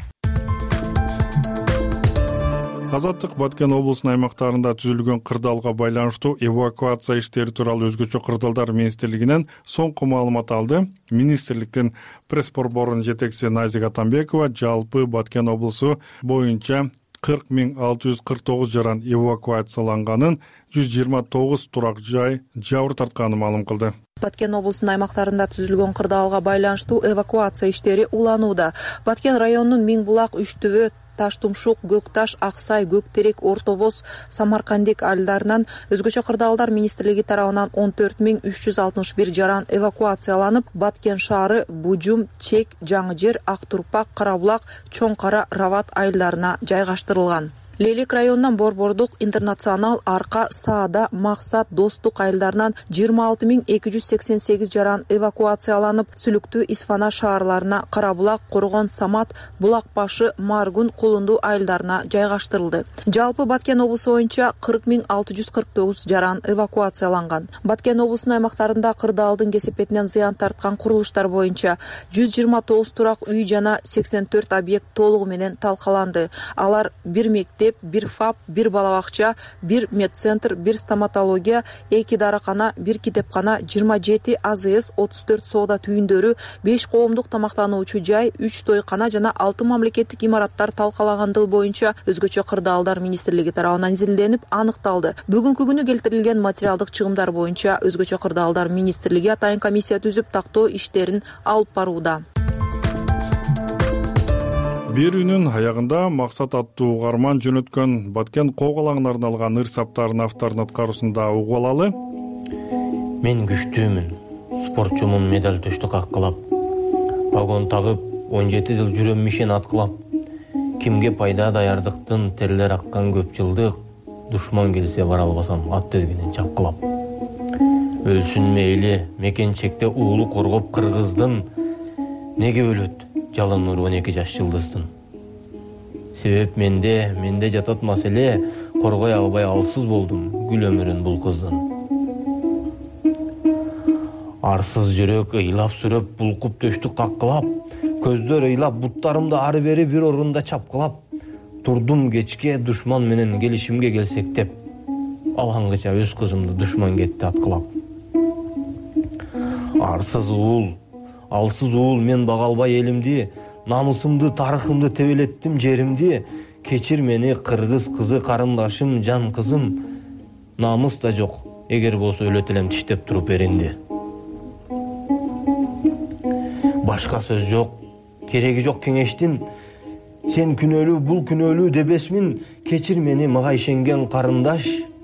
Азаттык Баткен облусунун аймактарында түзүлгөн кырдаалга байланыштуу эвакуация иштери тууралуу өзгөчө кырдаалдар министрлигинен соңку маалымат алды. Министрликтин пресс-борборунун жетекчиси Назик Атамбекова жалпы Баткен облусу боюнча 40.649 жаран эвакуацияланганын, 129 турак жай жабыр тартканын маалым кылды. Баткен облусунун аймактарында түзүлгөн кырдаалга байланыштуу эвакуация иштери уланууда. Баткен районунун Миңбулак, Үчтүбө, Таштумшук, Көкташ, Аксай, Көктерек, Орто Боз, Самаркандик айылдарынан өзгөчө кырдаалдар министрлиги тарабынан 14.361 жаран эвакуацияланып, Баткен шаары, Бужум, Чек, Жаңы Жер, Ак Турпак, Карабулак, Чоң Кара, Рават айылдарына жайгаштырылган. Лелек районунан Борбордук, Интернационал, Арка, Саада, Максат, Достук айылдарынан 26.288 жаран эвакуацияланып, Сүлүктүү, Исфана шаарларына, Карабулак, Коргон, Самат, Булак башы, Маргун, Кулунду айылдарына жайгаштырылды. Жалпы Баткен облусу боюнча 40.649 жаран эвакуацияланган. Баткен облусунун аймактарында кырдаалдын кесепетинен зыян тарткан курулуштар боюнча 129 турак үй жана 84 объект толугу менен талкаланды. Алар 1 мектеп, 1 ФАП, 1 балабакча, 1 медцентр, 1 стоматология, 2 даракана, 1 китепкана, 27 АЗС, 34 соода түйүндөрү, 5 коомдук тамактануучу жай, 3 тойкана жана 6 мамлекеттик имараттар талкалагандыгы боюнча өзгөчө кырдаалдар министрлиги тарабынан изилденип аныкталды. Бүгүнкү күнү келтирилген материалдык чыгымдар боюнча өзгөчө кырдаалдар министрлиги атайын комиссия түзүп тактоо иштерин алып барууда. Берүүнүн аягында Максат аттуу угарман жөнөткөн Баткен коогалаңына арналган ыр саптарын автордун аткаруусунда угуп алалы. Мен күчтүүмүн, спортчумун, медаль төштүк аккылап, погон тагып 17 жыл жүрөм мишен аткылап, кимге пайда даярдыктын терлер аккан көп жылдык, душман келсе бара албасам ат тезгенен чапкылап. Өлсүн мейли, мекенчекте уулу коргоп кыргыздын, неге өлөт жалын нур 12 жаш жылдыздын. Себеп менде жатат маселе, коргой албай алсыз болдум гүл өмүрүн бул кыздын. арсыз жүрөк ыйлап сүрөп, булкуп төштү каккылап, көздөр ыйлап, буттарымды ары бери бир орунда чапкылап, турдум кечке душман менен келишимге келсек деп, алаңгыча өз кызымды душман кетти аткылап. Арсыз уул, алсыз уул, мен бага албай элимди, намысымды, тарыхымды тебелеттим жеримди. Кечир мени кыргыз кызы, карындашым, жан кызым. Намыс да жок, эгер болсо өлөт элем тиштеп туруп эринди. Башка сөз жок, кереги жок кеңештин. Сен күнөөлүү, бул күнөөлүү дебесмин. Кечир мени, мага ишенген карындаш.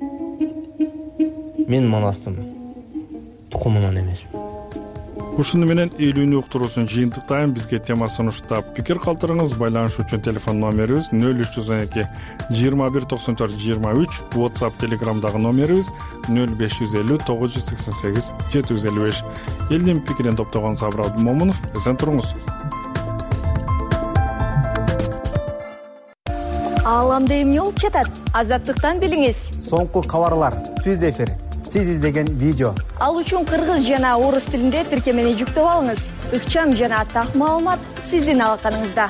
Мен Манастын тукумунан эмесмин. Ушуну менен үйлүүнү уктуруусун жыйынтыктайм. Бизге тема сунуштап пикир калтырыңыз. Байланыш үчүн телефон номерибиз 0312 2194 23, WhatsApp, Telegramдагы номерибиз 0550 988 755. Элдин пикирин топтогон Сабыр Абдымомунов. Эсен туруңуз. Ааламда эмне болуп жатат? Азаттыктан билиңиз. Соңку кабарлар, түз эфир, сиз издеген видео. Ал үчүн кыргыз жана орус тилинде тиркемени жүктөп алыңыз. Ыкчам жана так маалымат сиздин алаканыңызда.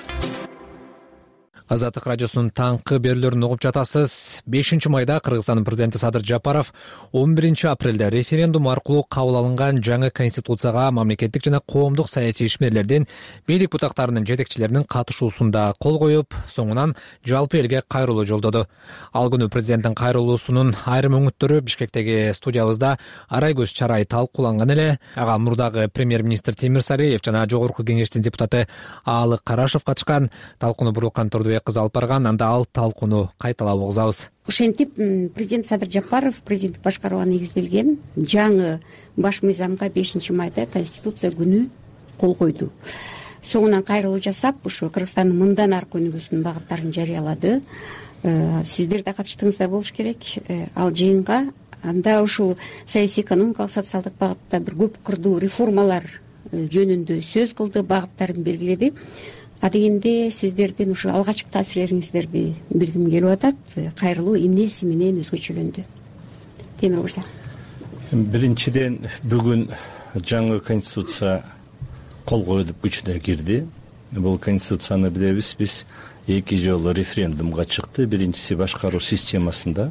Азаттык радиосунун таңкы берүүлөрүн угуп жатасыз. 5 майда Кыргызстандын президенти Садыр Жапаров 11 апрелде референдум аркылуу кабыл алынган жаңы конституцияга мамлекеттик жана коомдук саясий ишмерлердин, бийлик бутактарынын жетекчилеринин катышуусунда кол коюп, соңунан жалпы элге кайрылуу жолдоду. Ал күнү президенттин кайрылуусунун айрым өңүттөрү Бишкектеги студиябызда арай көз чарай талкууланган эле. Ага мурдагы премьер-министр Темир Сариев жана Жогорку кеңештин депутаты Аалык Карашев катышкан. Талкууну Бурлукан Тордубек кызы алып барган. Анда ал талкууну кайталап угузабыз. Ошентип президент Садыр Жапаров президенттик башкарууга негизделген жаңы баш мыйзамга 5 майда Конституция күнү кол койду. Соңунан кайрылуу жасап, ушу Кыргызстандын мындан аркы өнүгүүсүнүн багыттарын жарыялады. Сиздер да катыштыңыздар болуш керек ал жыйынга. Анда ушул саясий, экономикалык, социалдык багытта бир көп кырдуу реформалар жөнүндө сөз кылды, багыттарын белгиледи. Адегенде сиздердин ушу алгачкы таасирлериңиздерди билгим келип атат. Кайрылуу эмнеси менен өзгөчөлөндү? Темир мырза. Биринчиден, бүгүн жаңы конституция кол коюлуп күчүнө кирди. Бул конституцияны билебиз, биз 2 жолу референдумга чыкты. Биринчиси башкаруу системасында,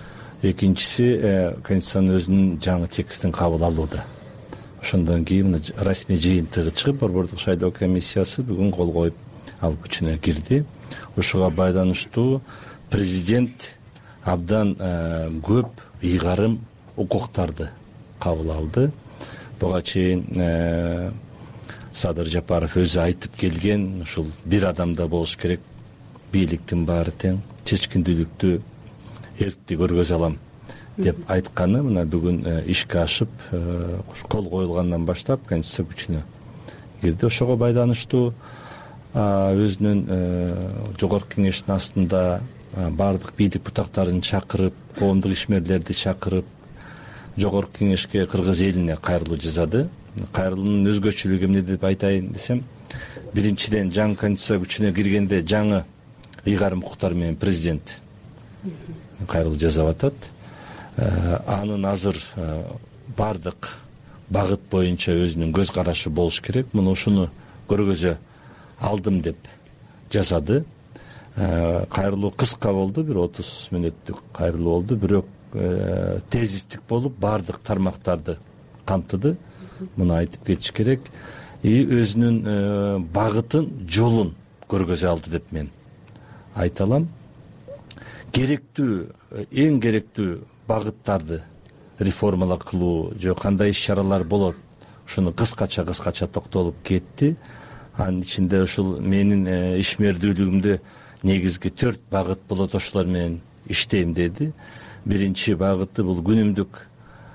экинчиси конституциянын өзүнүн жаңы текстин кабыл алууда. Ошондон кийин расмий жыйынтыгы чыгып, Борбордук шайлоо комиссиясы бүгүн кол коюп ал күчүнө кирди. Ушуга байланыштуу президент абдан көп ыйгарым укуктарды кабыл алды. Буга чейин Садыр Жапаров өзү айтып келген, ушул бир адамда болуш керек, бийликтин баары тең, чечкиндүүлүктү эркти көргөзө алам деп айтканы мына бүгүн ишке ашып, кол коюлгандан баштап конституция күчүнө кирди. Ошого байланыштуу өзүнүн жогорку кеңештин астында баардык бийлик бутактарын чакырып, коомдук ишмерлерди чакырып, жогорку кеңешке, кыргыз элине кайрылуу жасады. Кайрылуунун өзгөчөлүгү эмне деп айтайын десем, биринчиден жаңы конституция күчүнө киргенде жаңы ыйгарым укуктар менен президент кайрылуу жасап атат. Анын азыр бардык багыт боюнча өзүнүн көз карашы болуш керек. Муну ушуну көргөзө алдым деп жасады. Кайрылуу кыска болду, бир 30 мүнөттүк кайрылуу болду, бирок тезистик болуп бардык тармактарды камтыды. Муну айтып кетиш керек. Өзүнүн багытын, жолун көргөзө алды деп мен айта алам. Керектүү, эң керектүү багыттарды реформалар кылуу, же кандай иш-чаралар болот, ушуну кыскача токтолуп кетти. Анын ичинде ушул менин ишмердүүлүгүмдө негизги 4 багыт болот, ошолор менен иштейм деди. Биринчи багыты бул күнүмдүк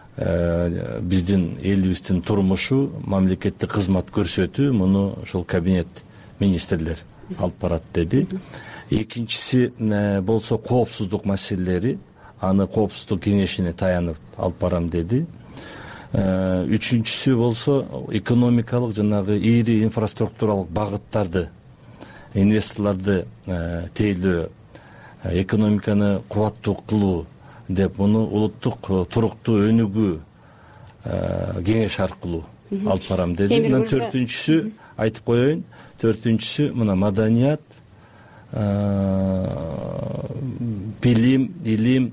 биздин элибиздин турмушу, мамлекеттик кызмат көрсөтүү, муну ушул кабинет министрлер алып барат деди. Экинчиси болсо коопсуздук маселелери, аны коопсуздук кеңешине таянып алып барам деди. Үчүнчүсү болсо экономикалык жанагы ири инфраструктуралык багыттарды, инвесторлорду тейлөө, экономиканы кубаттуу кылуу деп, муну улуттук туруктуу өнүгүү кеңеш аркылуу алып барам деди. Мына төртүнчүсү айтып коеюн. Төртүнчүсү мына маданият, билим, илим,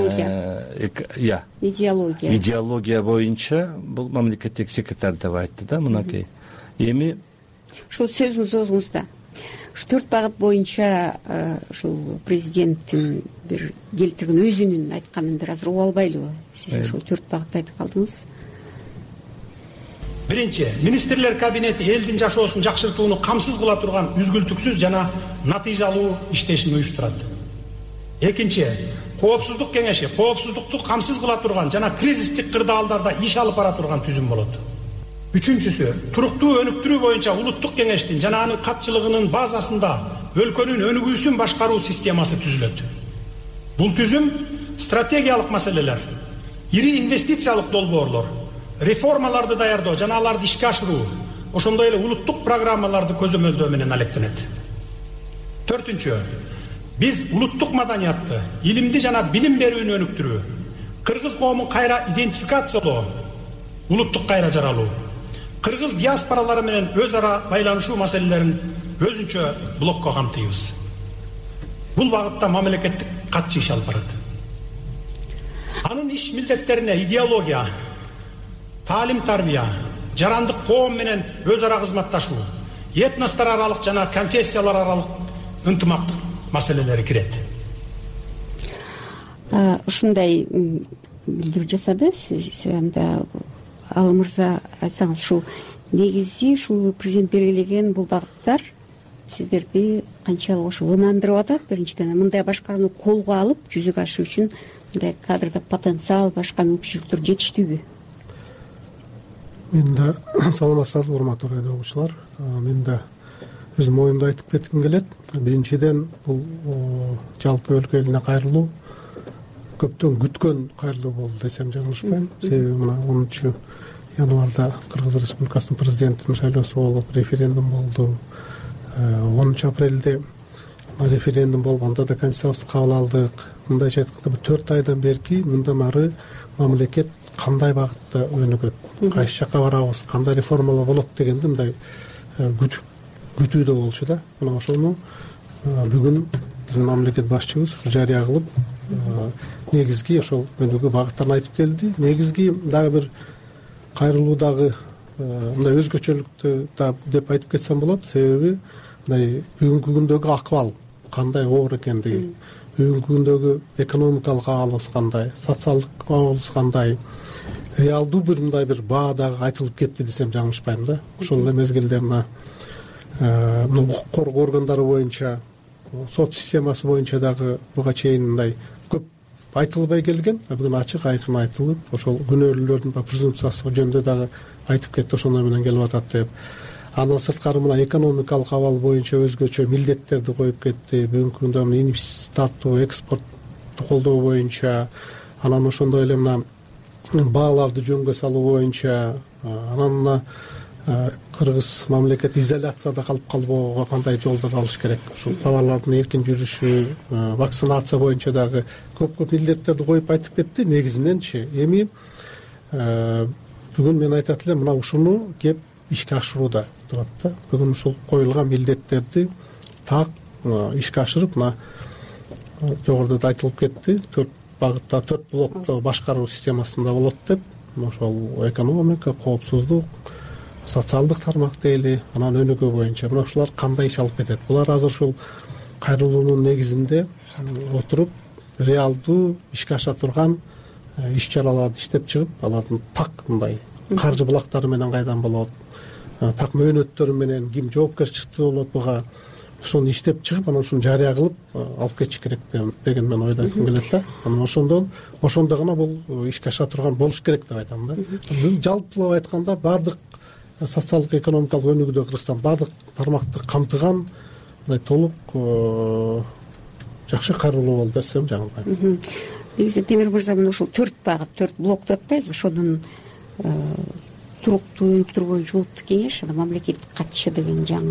идеология боюнча бул мамлекеттик секретарь деп айтты да мынакей. Эми ушул сөзүңүз өзүңүздө ушу 4 багыт боюнча ушул президенттин бир келтирген өзүнүн айтканын бир азыр угуп албайлыбы? Сиз ушул 4 багытты айтып калдыңыз. Биринчи, министрлер кабинети элдин жашоосун жакшыртууну камсыз кыла турган үзгүлтүксүз жана натыйжалуу иштешин уюштурат. Экинчи, коопсуздук кеңеши коопсуздукту камсыз кыла турган жана кризистик кырдаалдарда иш алып бара турган түзүм болот. Үчүнчүсү, туруктуу өнүктүрүү боюнча улуттук кеңештин жана анын катчылыгынын базасында өлкөнүн өнүгүүсүн башкаруу системасы түзүлөт. Бул түзүм стратегиялык маселелер, ири инвестициялык долбоорлор, реформаларды даярдоо жана аларды ишке ашыруу, ошондой эле улуттук программаларды көзөмөлдөө менен алектенет. Төртүнчү, биз улуттук маданиятты, илимди жана билим берүүнү өнүктүрүү, кыргыз коомун кайра идентификациялоо, улуттук кайра жаралуу, кыргыз диаспоралары менен өз ара байланышуу маселелерин өзүнчө блокко камтыйбыз. Бул багытта мамлекеттик катчы иш алып барат. Анын иш милдеттерине идеология, таалим тарбия, жарандык коом менен өз ара кызматташуу, этностор аралык жана конфессиялар аралык ынтымактык маселелери кирет. Ушундай билдирүү жасады сиз. Анда Ал мырза, айтсаңыз, ушул негизи ушул президент белгилеген бул багыттар сиздерди канчалык ошо ынандырып атат? Биринчиден, мындай башкарууну колго алып жүзүгө ашыруу үчүн мындай кадрда потенциал, башка мүмкүнчүлүктөр жетиштүүбү? Мен да саламатсыздарбы, урматтуу радио угуучулар. Мен да өзүм оюмду айтып кетким келет. Биринчиден, бул жалпы өлкө элине кайрылуу көптөн күткөн кайрылуу болду десем жаңылышпайм. Себеби мына 10 январда Кыргыз Республикасынын президенттин шайлоосу болуп, референдум болду. 10 апрелде референдум болгондо да конституцияны кабыл алдык. Мындайча айтканда 4 айдан берки мындан ары мамлекет кандай багытта өнүгөт, кайсы жакка барабыз, кандай реформалар болот дегенди мындай күтүүдө болчу да. Мына ошону бүгүн биздин мамлекет башчыбыз жарыя кылып, негизги ошол өнүгүү багыттарын айтып келди. Негизги дагы бир кайрылуудагы мындай өзгөчөлүктү да деп айтып кетсем болот. Себеби мындай бүгүнкү күндөгү акыбал кандай оор экендиги, бүгүнкү күндөгү экономикалык абалыбыз кандай, социалдык абалыбыз кандай, реалдуу бир мындай бир баа дагы айтылып кетти десем жаңылышпайм да. Ошол эле мезгилде мына укук коргоо органдары боюнча, сот системасы боюнча дагы буга чейин мындай көп айтылбай келген, бүгүн ачык айкын айтылып, ошол күнөөлүүлөрдүн презумпциясы жөнүндө дагы айтып кетти, ошондой менен келип атат деп. Андан сырткары мына экономикалык абал боюнча өзгөчө милдеттерди коюп кетти. Бүгүнкү күндө инвестиция тартуу, экспортту колдоо боюнча, анан ошондой эле мына бааларды жөнгө салуу боюнча, анан мына Кыргыз мамлекет изоляцияда калып калбоого кандай жолдор алыш керек? Ушул товарлардын эркин жүрүшү, вакцинация боюнча дагы көп милдеттерди коюп айтып кетти. Негизиненчи эми бүгүн мен айтат элем, мына ушуну кеп ишке ашырууда турат да. Бүгүн ушул коюлган милдеттерди так ишке ашырып, мына жогоруда да айтылып кетти, 4 багытта, 4 блокто башкаруу системасында болот деп. Ошол экономика, коопсуздук, социалдык тармак дейли, анан өнүгүү боюнча мына ушулар кандай иш алып кетет? Булар азыр ушул кайрылуунун негизинде отуруп реалдуу ишке аша турган иш чараларды иштеп чыгып, алардын так мындай каржы булактары менен кайдан болот, так мөөнөттөрү менен ким жоопкерчиликтүү болот буга, ошону иштеп чыгып, анан ушуну жарыя кылып алып кетиш керек деген мен ойду айткым келет да. Анан ошондо гана бул ишке аша турган болуш керек деп айтам да. Жалпылап айтканда бардык социалдык экономикалык өнүгүүдө Кыргызстан бардык тармакты камтыган мындай толук жакшы кайрылуу болду десем жаңылбайм. Негизи Темир мырза, мына ушул 4 багыт, 4 блок деп атпайбызбы? Ошонун туруктуу өнүктүрүү боюнча улуттук кеңеш, мамлекеттик катчы деген жаңы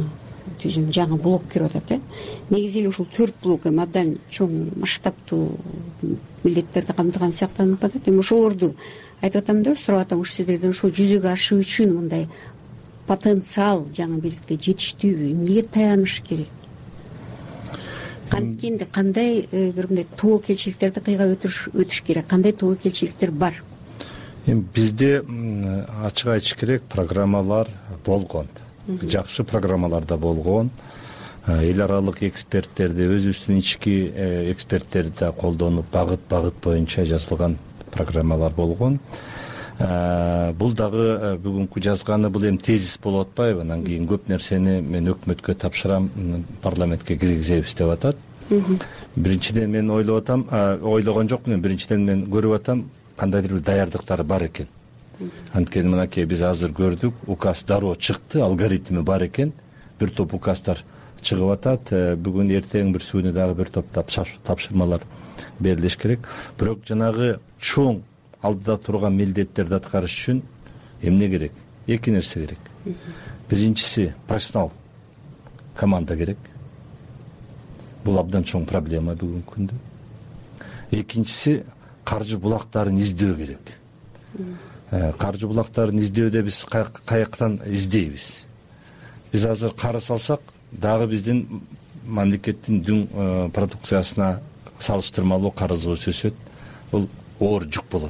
түзүм жаңы блок кирип атат. Негизи эле ушул 4 блок эми абдан чоң масштабтуу милдеттерди камтыган сыяктанып атат. Эми ошолорду айтып атам да, сурап атам ушу сиздерден, ошо жүзөгө ашуу үчүн мындай потенциал жаңы бийликте жетиштүүбү, эмнеге таяныш керек? Канткенде кандай бир мындай тобокелчиликтерди кыйга өтүш керек? Кандай тобокелчиликтер бар? Эми бизде ачык айтыш керек, программалар болгон. Жакшы программалар да болгон. Эл аралык эксперттерди, өзүбүздүн ички эксперттерди да колдонуп, багыт боюнча жазылган программалар болгон. Бул дагы бүгүнкү жазганы бул эми тезис болуп атпайбы? Анан кийин көп нерсени мен өкмөткө тапшырам, парламентке киргизебиз деп атат. Биринчиден мен ойлоп атам, ойлогон жокмун, биринчиден мен көрүп атам кандайдыр бир даярдыктары бар экен. Анткени мынакей биз азыр көрдүк, указ дароо чыкты, алгоритми бар экен. Бир топ указдар чыгып атат. Бүгүн эртең бир сүүнү дагы бир топ тапшырмалар берилиш керек. Бирок жанагы чоң алдыда турган милдеттерди аткарыш үчүн эмне керек? Эки нерсе керек. Биринчиси профессионал команда керек. Бул абдан чоң проблема бүгүнкү күндө. Экинчиси каржы булактарын издөө керек. Каржы булактарын издөөдө биз каяктан издейбиз? Биз азыр карыз алсак, дагы биздин мамлекеттин дүң продукциясына салыштырмалуу карызыбыз өсөт. Бул оор жүк болот.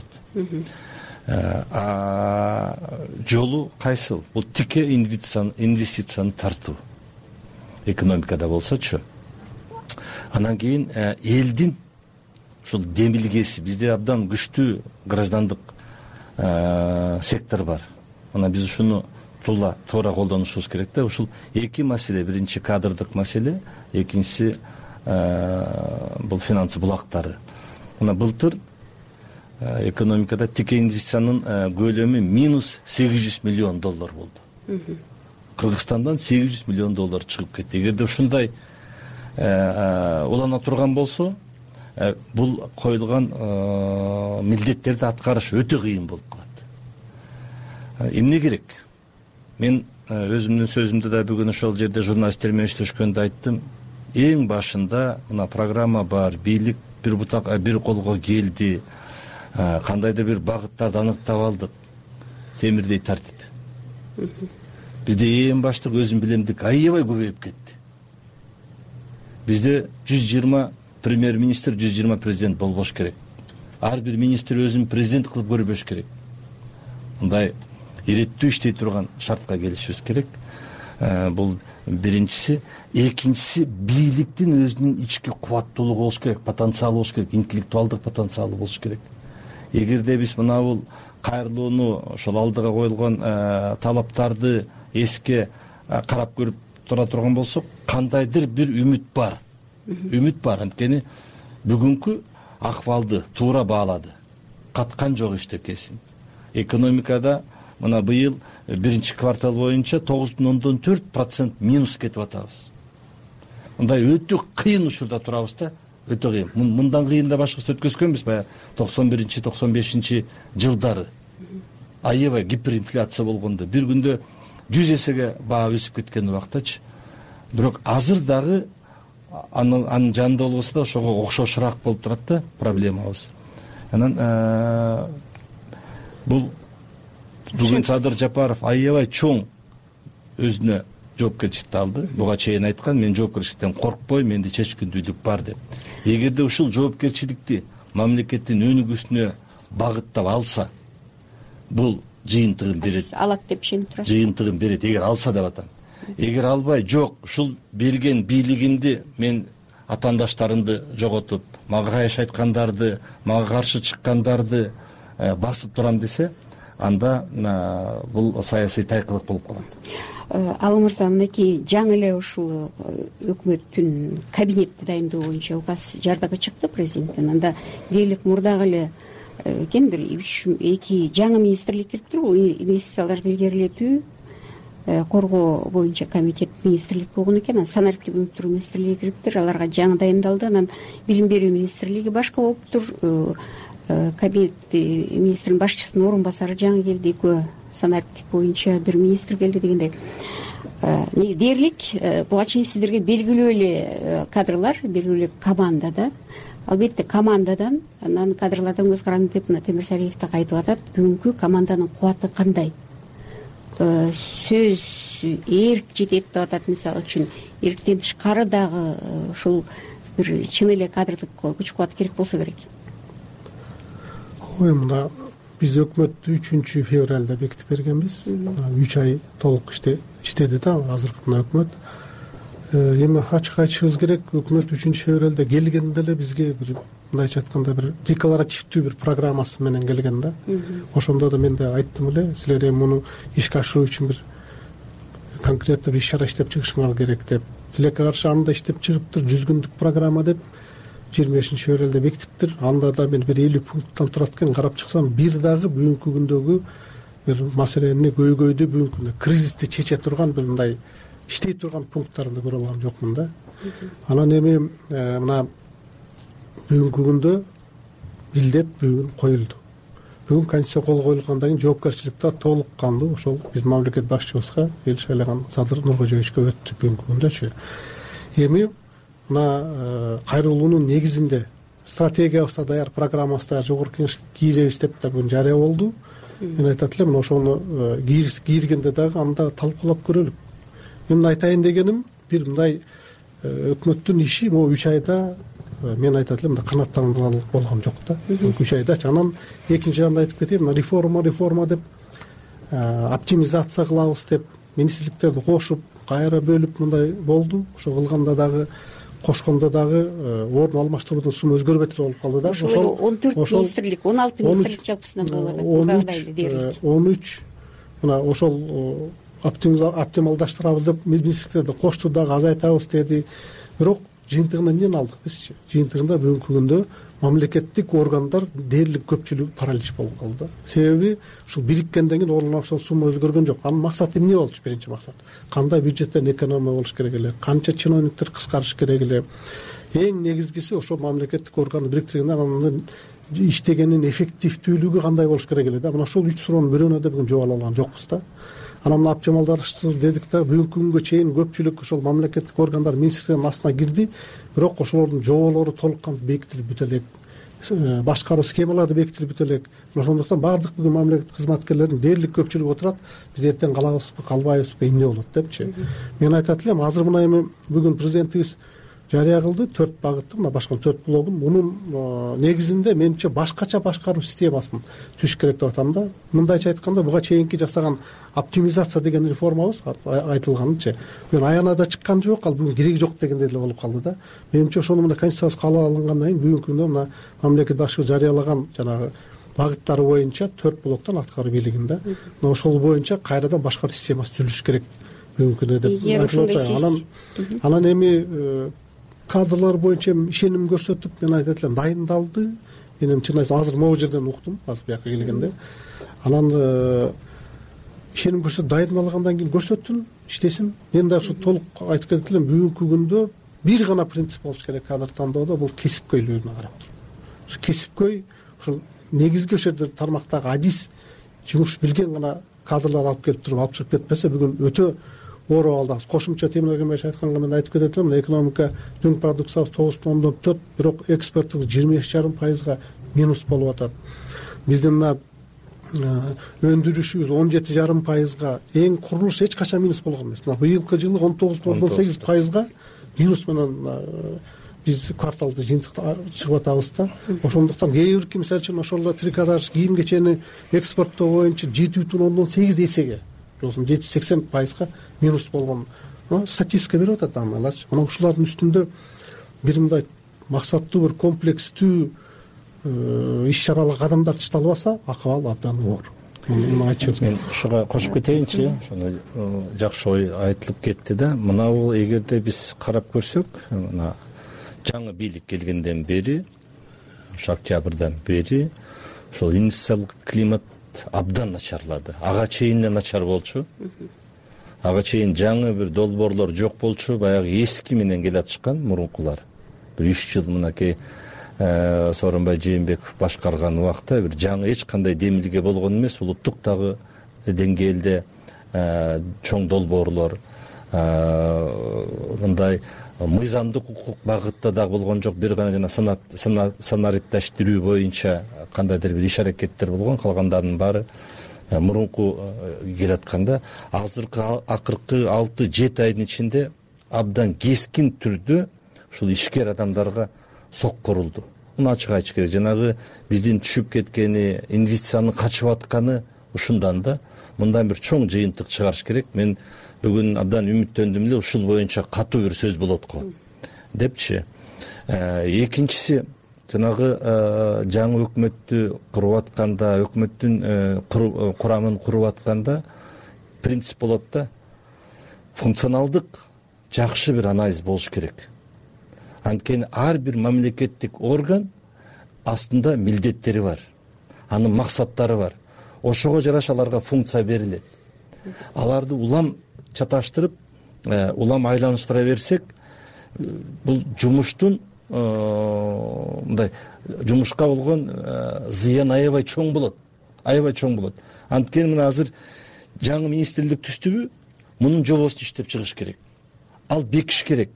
Жолу кайсыл? Бул тике инвестицияны тартуу. Экономикада болсочу. Анан кийин элдин ушул демилгеси, бизде абдан күчтүү граждандык сектор бар. Анан биз ушуну туура колдонушубуз керек да. Ушул эки маселе, биринчи кадрдык маселе, экинчиси бул финансы булактары. Мына былтыр экономикада тике инвестициянын көлөмү минус $800 миллион болду. Кыргызстандан $800 миллион чыгып кетти. Эгерде ушундай улана турган болсо, бул коюлган милдеттерди аткарыш өтө кыйын болуп калат. Эмне керек? Мен өзүмдүн сөзүмдө да бүгүн ошол жерде журналисттер менен сүйлөшкөндө айттым. Эң башында мына программа бар, бийлик бир колго келди, кандайдыр бир багыттарды аныктап алдык. Темирдей тартип. Бизде эң баштык өзүм билемдик аябай көбөйүп кетти. Бизде 120 премьер-министр, 120 президент болбош керек. Ар бир министр өзүн президент кылып көрбөш керек. Мындай иреттүү иштей турган шартка келишибиз керек. Бул биринчиси. Экинчиси, бийликтин өзүнүн ички кубаттуулугу болуш керек, потенциалы болуш керек, интеллектуалдык потенциалы болуш керек. Эгерде биз мына бул кайрылууну, ошол алдыга коюлган талаптарды эске карап көрүп тура турган болсок, кандайдыр бир үмүт бар. Үмүт бар, анткени бүгүнкү акыбалды туура баалады. Каткан жок эчтекесин. Экономикада мына быйыл биринчи квартал боюнча 9,4% минус кетип атабыз. Мындай өтө кыйын учурда турабыз да, өтө кыйын. Мындан кыйын да башкысы өткөзгөнбүз баягы 91-95 жылдары. Аябай гиперинфляция болгондо бир күндө 100 эсеге баа өсүп кеткен убактачы. Бирок азыр дагы анын жанында болбосо да ошого окшошураак болуп турат да проблемабыз. Анан бул бүгүн Садыр Жапаров аябай чоң өзүнө жоопкерчиликти алды. Буга чейин айткан, мен жоопкерчиликтен коркпойм, менде чечкиндүүлүк бар деп. Эгерде ушул жоопкерчиликти мамлекеттин өнүгүүсүнө багыттап алса, бул жыйынтыгын берет. Алат деп ишенип турасыз. Жыйынтыгын берет, эгер алса деп атам. Эгер албай, жок, ушул берген бийлигимди мен атаандаштарымды жоготуп, мага кайш айткандарды, мага каршы чыккандарды басып турам десе, анда бул саясий тайкылык болуп калат. Ал мырза, мынакей жаңы эле ушул өкмөттүн кабинетти дайындоо боюнча указ жардага чыкты президенттен. Анда бийлик мурдагы эле экен бир 2 жаңы министрлик кириптир, бул инвестицияларды илгерилетүү, коргоо боюнча комитет министрлик болгон экен. Санариптик өнүктүрүү министрлиги кириптир, аларга жаңы дайындалды. Анан билим берүү министрлиги башка болуптур. Кабинет министринин башчысынын орун басары жаңы келди, экөө санариптик боюнча бир министр келди дегендей. дээрлик буга чейин сиздерге белгилүү эле кадрлар, белгилүү эле командада. Албетте командадан, анан кадрлардан көз карандым деп мына Темирсариев так айтып атат. Бүгүнкү команданын кубаты кандай? Сөз эрк жетет деп атат. Мисалы үчүн эрктен тышкары дагы ушул бир чын эле кадрдык күч кубат керек болсо керек. Мына биз өкмөттү 3 февралда бекитип бергенбиз. 3 ай толук иштеди да азыркы мына өкмөт. Эми ачык айтышыбыз керек, өкмөт 3 февралда келгенде эле бизге бир мындайча айтканда бир декларативдүү бир программасы менен келген да. Ошондо да мен да айттым эле, силер эми муну ишке ашыруу үчүн бир конкреттүү бир иш-чара иштеп чыгышыңар керек деп. Тилекке каршы анда иштеп чыгыптыр, 100 күндүк программа деп 25 февралда бекитиптир. Анда да мен бир 50 пункттан турат экен, карап чыксам, бир дагы бүгүнкү күндөгү бир маселени көйгөйдү, бүгүнкү күндө кризисти чече турган бир мындай иштей турган пункттарын да көрө алган жокмун да. Анан эми мына бүгүнкү күндө милдет бүгүн коюлду. Бүгүн конституция кол коюлгандан кийин жоопкерчилик да толук кандуу ошол биз мамлекет башчыбызга эл шайлаган Садыр Нуркожоевичке өттү бүгүнкү күндөчү. Эми мына кайрылуунун негизинде стратегиябызда даяр, программабызда жогорку кеңеш кийребиз деп да бүгүн жарыя болду. Мен айтат элем, ошону кийиргенде дагы анда талкуулап көрөлүк. Мен айтайын дегеним, бир мындай өкмөттүн иши могу 3 айда мен айтат элем, канааттандырылып болгон жок да. 3 айдачы. Анан экинчи жагында айтып кетейин, реформа деп оптимизация кылабыз деп министрликтерди кошуп, кайра бөлүп мындай болду. Ошо кылганда дагы кошкондо дагы орун алмаштыруунун сумму өзгөрбөй эле болуп калды да. Ошол 14 министрлик, 16 министрлик жалпысынан болуп атат. 13 мына ошол оптималдаштырабыз деп министрликтерди кошту дагы азайтабыз деди. Бирок жыйынтыгында эмнени алдык бизчи? Жыйынтыгында бүгүнкү күндө мамлекеттик органдар дээрлик көпчүлүгү паралич болуп калды. Себеби ушул бириккенден кийин орун алышкан сумма өзгөргөн жок. Анын максаты эмне болчу? Биринчи максат кандай бюджеттен экономия болуш керек эле, канча чиновниктер кыскарыш керек эле. Эң негизгиси ошол мамлекеттик органды бириктиргенде анын иштегенин эффективдүүлүгү кандай болуш керек эле да. Мына ушул 3 суроонун бирөөнө да бүгүн жооп ала алган жокпуз да. Анан мына оптималдаштыруу дедик да, бүгүнкү күнгө чейин көпчүлүк ошол мамлекеттик органдар министрликтин астына кирди, бирок ошолордун жоболору толук кандуу бекитилип бүтө элек, башкаруу схемалары да бекитилип бүтө элек. Ошондуктан баардык бүгүн мамлекеттик кызматкерлердин дээрлик көпчүлүгү отурат, биз эртең калабызбы, калбайбызбы, эмне болот депчи. Мен айтат элем, азыр мына эми бүгүн президентибиз жарыя кылды 4 багытты, мына башкы 4 блогун. Мунун негизинде менимче башкача башкаруу системасын түзүш керек деп атам да. Мындайча айтканда, буга чейинки жасаган оптимизация деген реформабыз айтылганчы, бүгүн аянада чыккан жок, ал бүгүн кереги жок дегендей эле болуп калды да. Менимче ошону мына конституциябыз кабыл алынгандан кийин бүгүнкү күндө мына мамлекет башчыбыз жарыялаган жанагы багыттары боюнча 4 блоктон аткаруу бийлигин да. Мына ошол боюнча кайрадан башкаруу системасы түзүлүш керек бүгүнкү күндө деп. Анан эми кадрлар боюнча ишеним көрсөтүп, мен айтат элем, дайындалды. Мен чын айтсам азыр могу жерден уктум, азыр бияка келгенде. Анан ишеним көрсөтүп, дайындалгандан кийин көрсөтсүн, иштесин. Мен да ушу толук айтып кетет элем, бүгүнкү күндө бир гана принцип болуш керек кадр тандоодо, бул кесипкөйлүгүнө карап туруп. Ушу кесипкөй, ушул негизги ошол жерде тармактагы адис, жумуш билген гана кадрлар алып келип туруп, алып чыгып кетпесе, бүгүн өтө оор абалдабыз. Кошумча Темир Эргенбаевич айтканга мен айтып кетет элем, экономика дүң продукциябыз 9,4, бирок экспорттук 22,5% минус болуп атат. Биздин мына өндүрүшүбүз 17,5%, эң курулуш эч качан минус болгон эмес. Мына быйылкы жылы 19,8% минус менен биз кварталды жыйынтык чыгып атабыз да. Ошондуктан кээ бирки мисалы үчүн ошол трикотаж, кийим кечени экспорттоо боюнча 7,8 эсеге 780% минус болгон статистика берип атат аналарчы. Мына ушулардын үстүндө бир мындай максаттуу, бир комплекстүү иш-чаралык кадамдар ташталбаса, акыбал абдан оор. Муну айтчу. Мен ушуга кошуп кетейинчи. Ошону жакшы ой айтылып кетти да. Мына бул эгерде биз карап көрсөк, мына жаңы бийлик келгенден бери, октябрдан бери ошол инвестициялык климат абдан начарлады. Ага чейин начар болчу. Ага чейин жаңы бир долбоорлор жок болчу, баягы эски менен келатышкан мурункулар. Бир 3 жыл мынакей Сооронбай Жээнбеков башкарган убакта бир жаңы эч кандай демилге болгон эмес, улуттук дагы деңгээлде чоң долбоорлор, мындай мыйзамдык укук багытта дагы болгон жок. Бир гана жана санариптештирүү боюнча кандайдыр бир иш аракеттер болгон. Калгандарынын баары мурунку келатканда акыркы 6-7 айдын ичинде абдан кескин түрдө ушул ишкер адамдарга сок курулду. Муну ачык айтыш керек. Жанагы биздин түшүп кеткени, инвестициянын качып атканы ушундан да мындан бир чоң жыйынтык чыгарыш керек. Мен бүгүн абдан үмүттөндүм эле, ушул боюнча катуу бир сөз болот го депчи. Экинчиси, жанагы жаңы өкмөттү куруп атканда, өкмөттүн курамын куруп атканда принцип болот да, функционалдык жакшы бир анализ болуш керек. Анткени ар бир мамлекеттик орган астында милдеттери бар, анын максаттары бар. Ошого жараша аларга функция берилет. Аларды улам чаташтырып, улам айланыштыра берсек, бул жумуштун мындай жумушка болгон зыян аябай чоң болот. Анткени мына азыр жаңы министрлик түздүбү, мунун жобосун иштеп чыгыш керек. Ал бекиш керек.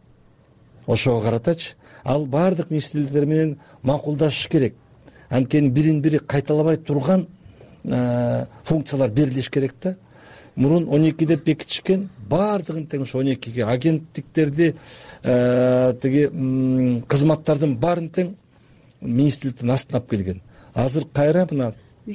Ошого каратачы, ал бардык министрликтер менен макулдашыш керек. Анткени бирин бири кайталабай турган функциялар берилиш керек да. Мурун 12 деп бекитишкен, бардыгын тең ошо 12ге агенттиктерди, тиги кызматтардын баарын тең министрликтин астына алып келген. Азыр кайра мына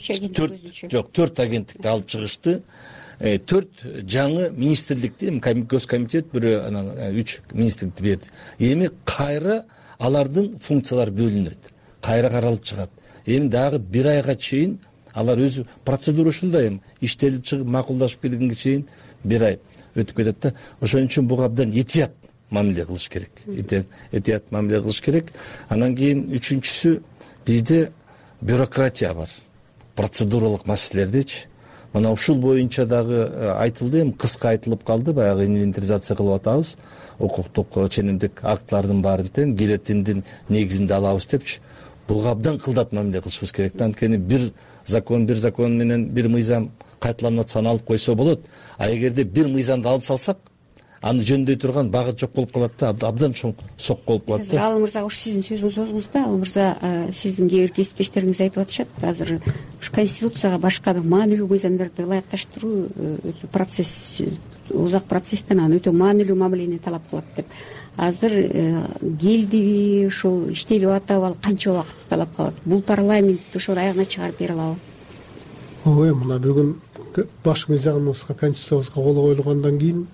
4 агенттикти алып чыгышты. 4 жаңы министрликти, Госкомитет бирөө анан 3 министрликти берди. Эми кайра алардын функциялары бөлүнөт. Кайра каралып чыгат. Эми дагы 1 айга чейин алар өзү процедура ушундай, эми иштелип чыгып макулдашып келгенге чейин 1 ай өтүп кетет да. Ошон үчүн буга абдан этият мамиле кылыш керек. Этият мамиле кылыш керек. Анан кийин үчүнчүсү, бизде бюрократия бар. Процедуралык маселелердечи. Мына ушул боюнча дагы айтылды, эми кыска айтылып калды, баягы инвентаризация кылып атабыз. Укуктук ченемдик актлардын баарын тең келетиндин негизинде алабыз депчи. Буга абдан кылдат мамиле кылышыбыз керек. Анткени бир закон менен бир мыйзам кайталанып атса алып койсо болот. А эгерде бир мыйзамды алып салсак, аны жөндөй турган багыт жок болуп калат да, абдан чоң сок болуп калат да. Ал мырза, ушу сиздин сөзүңүз да, ал мырза, сиздин кээ бир кесиптештериңиз айтып атышат, азыр ушу конституцияга башка маанилүү мыйзамдарды ылайыкташтыруу өтө процесс, узак процесстен анан өтө маанилүү мамилени талап кылат деп. Азыр келдиби, ушул иштелип атабы, ал канча убакыт талап кылат? Бул парламент ошол аягына чыгарып бере алабы? Ооба, мына бүгүн баш мыйзамыбызга, конституциябызга кол коюлгандан кийин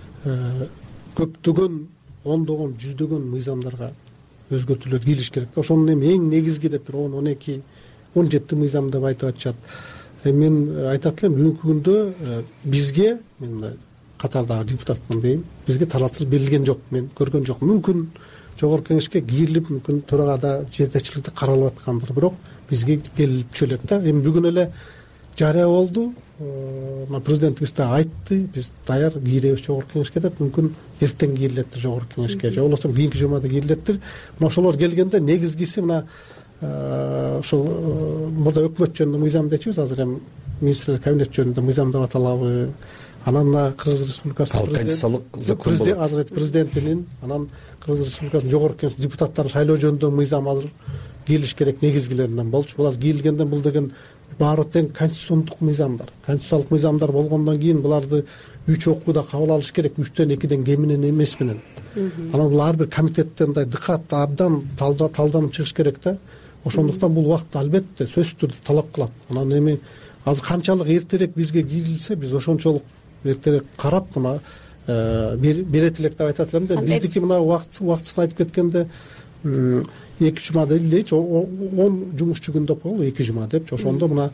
көптөгөн, ондогон, жүздөгөн мыйзамдарга өзгөртүүлөр кириш керек. Ошонун эми эң негизги деп 10-12, 17 мыйзам деп айтып атышат. Мен айтат элем, бүгүнкү күндө бизге, мен катардагы депутатмын дейм, бизге таратылып берилген жок, мен көргөн жок. Мүмкүн жогорку кеңешке кирилип, мүмкүн төрагада жетекчиликте каралып аткандыр, бирок бизге келип түшөлөт да. Эми бүгүн эле жарыя болду. Президентибиз да айтты, биз даяр киребиз жогорку кеңешке деп, мүмкүн эртең кирилеттир жогорку кеңешке, же болбосо кийинки жумада кирилеттир. Мына ошолор келгенде негизгиси мына ошол мурда өкмөт жөнүндө мыйзам дечүбүз, азыр эми министрлер кабинет жөнүндө мыйзам деп аталабы. Анан мына Кыргыз Республикасынын президентинин, анан Кыргыз Республикасынын жогорку кеңеш депутаттарын шайлоо жөнүндө мыйзам азыр кирилиш керек негизгилеринен болчу. Булар кирилгенден бул деген баары тең конституциондук мыйзамдар. Конституциялык мыйзамдар болгондон кийин буларды 3 окууда кабыл алыш керек, 3төн 2ден кеминен эмес менен. Анан бул ар бир комитеттен мындай дыкат абдан талданып чыгыш керек да. Ошондуктан бул убакытта албетте сөзсүз түрдө талап кылат. Анан эми азыр канчалык эртерээк бизге кирилсе, биз ошончолук эртерээк карап, мына берет элек деп айтат элем да. Биздики мына убактысын айтып кеткенде 2 жумада элечи 10 жумушчу күн деп коелу, 2 жума депчи. Ошондо мына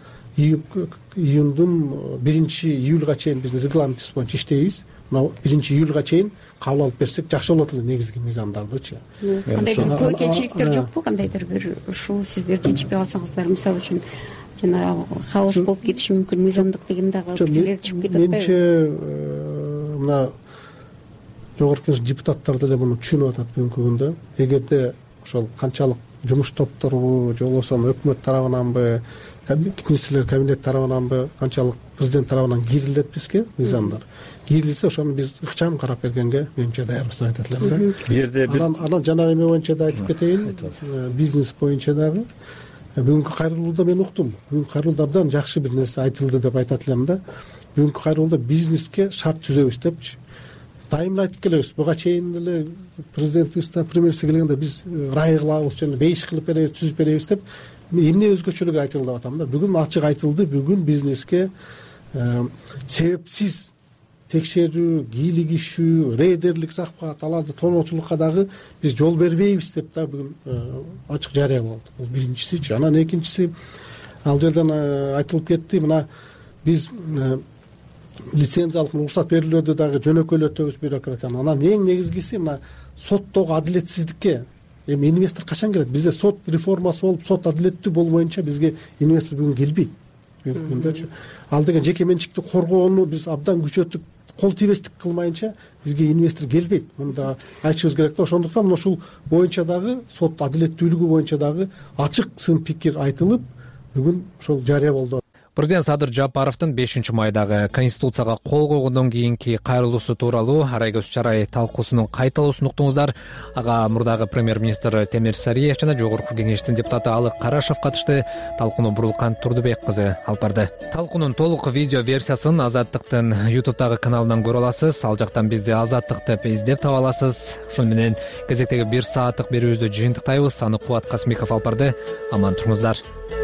июндун 1-июлга чейин биз регламентибиз боюнча иштейбиз. Мына 1-июлга чейин кабыл алып берсек жакшы болот эле негизги мыйзамдардычы. Кандайдыр кечиликтер жокпу? Кандайдыр бир ушул сиздер чечпей калсаңыздар, мисалы үчүн жана хаос болуп кетиши мүмкүн, мыйзамдык деген дагы пикирлер чыгып кетет атпайбы? Менче мына жогорку кеңеш депутаттары деле муну түшүнүп атат бүгүнкү күндө. Эгерде ошол канчалык жумуш топтору же болбосо өкмөт тарабынанбы министрлер кабинет тарабынанбы канчалык президент тарабынан кирилет бизге мыйзамдар кирилсе ошону биз ыкчам карап бергенге менимче даярбыз деп айтат элем да. Бул жерде анан жанагы эме боюнча да айтып кетейин, бизнес боюнча дагы бүгүнкү кайрылууда мен уктум. Бүгүнкү кайрылууда абдан жакшы бир нерсе айтылды деп айтат элем да. Бүгүнкү кайрылууда бизнеске шарт түзөбүз депчи. Дайыма айтып келебиз. Буга чейин деле президентибиз да премьерибиз келгенде биз рай кылабыз жана бейиш кылып беребиз, түзүп беребиз деп эмне өзгөчөлүк айтылды деп атам да. Бүгүн ачык айтылды. Бүгүн бизнеске себепсиз текшерүү, кийлигишүү, рейдерлик захват, аларды тоноочулукка дагы биз жол бербейбиз деп да бүгүн ачык жарыя болду. Бул биринчисичи. Анан экинчиси ал жерден айтылып кетти. Мына биз лицензиялык уруксат берүүлөрдү дагы жөнөкөйлөтөбүз бюрократияны. Анан эң негизгиси мына соттогу адилетсиздикке эми инвестор качан келет? Бизде сот реформасы болуп, сот адилеттүү болбоюнча бизге инвестор бүгүн келбейт. Бүгүндөчү ал деген жеке менчикти коргоону биз абдан күчөтүп, кол тийбестик кылмайынча бизге инвестор келбейт. Муну да айтышыбыз керек да. Ошондуктан мына ушул боюнча дагы сот адилеттүүлүгү боюнча дагы ачык сын пикир айтылып, бүгүн ошол жарыя болду. Президент Садыр Жапаровдун 5-майдагы Конституцияга кол койгондон кийинки кайрылуусу тууралуу Арайгөз Чарай талкуусунун кайталуусун уктуңуздар. Ага мурдагы премьер-министр Темир Сариев жана Жогорку Кеңештин депутаты Алык Карашев катышты. Талкууну Бурулкан Турдубек кызы алып барды. Талкуунун толук видео версиясын Азаттыктын YouTube'дагы каналынан көрө аласыз. Ал жактан бизди Азаттык деп издеп таба аласыз. Ошону менен кезектеги 1 сааттык берүүбүздү жыйынтыктайбыз. Аны Кубат Касмиков алып барды. Аман туруңуздар.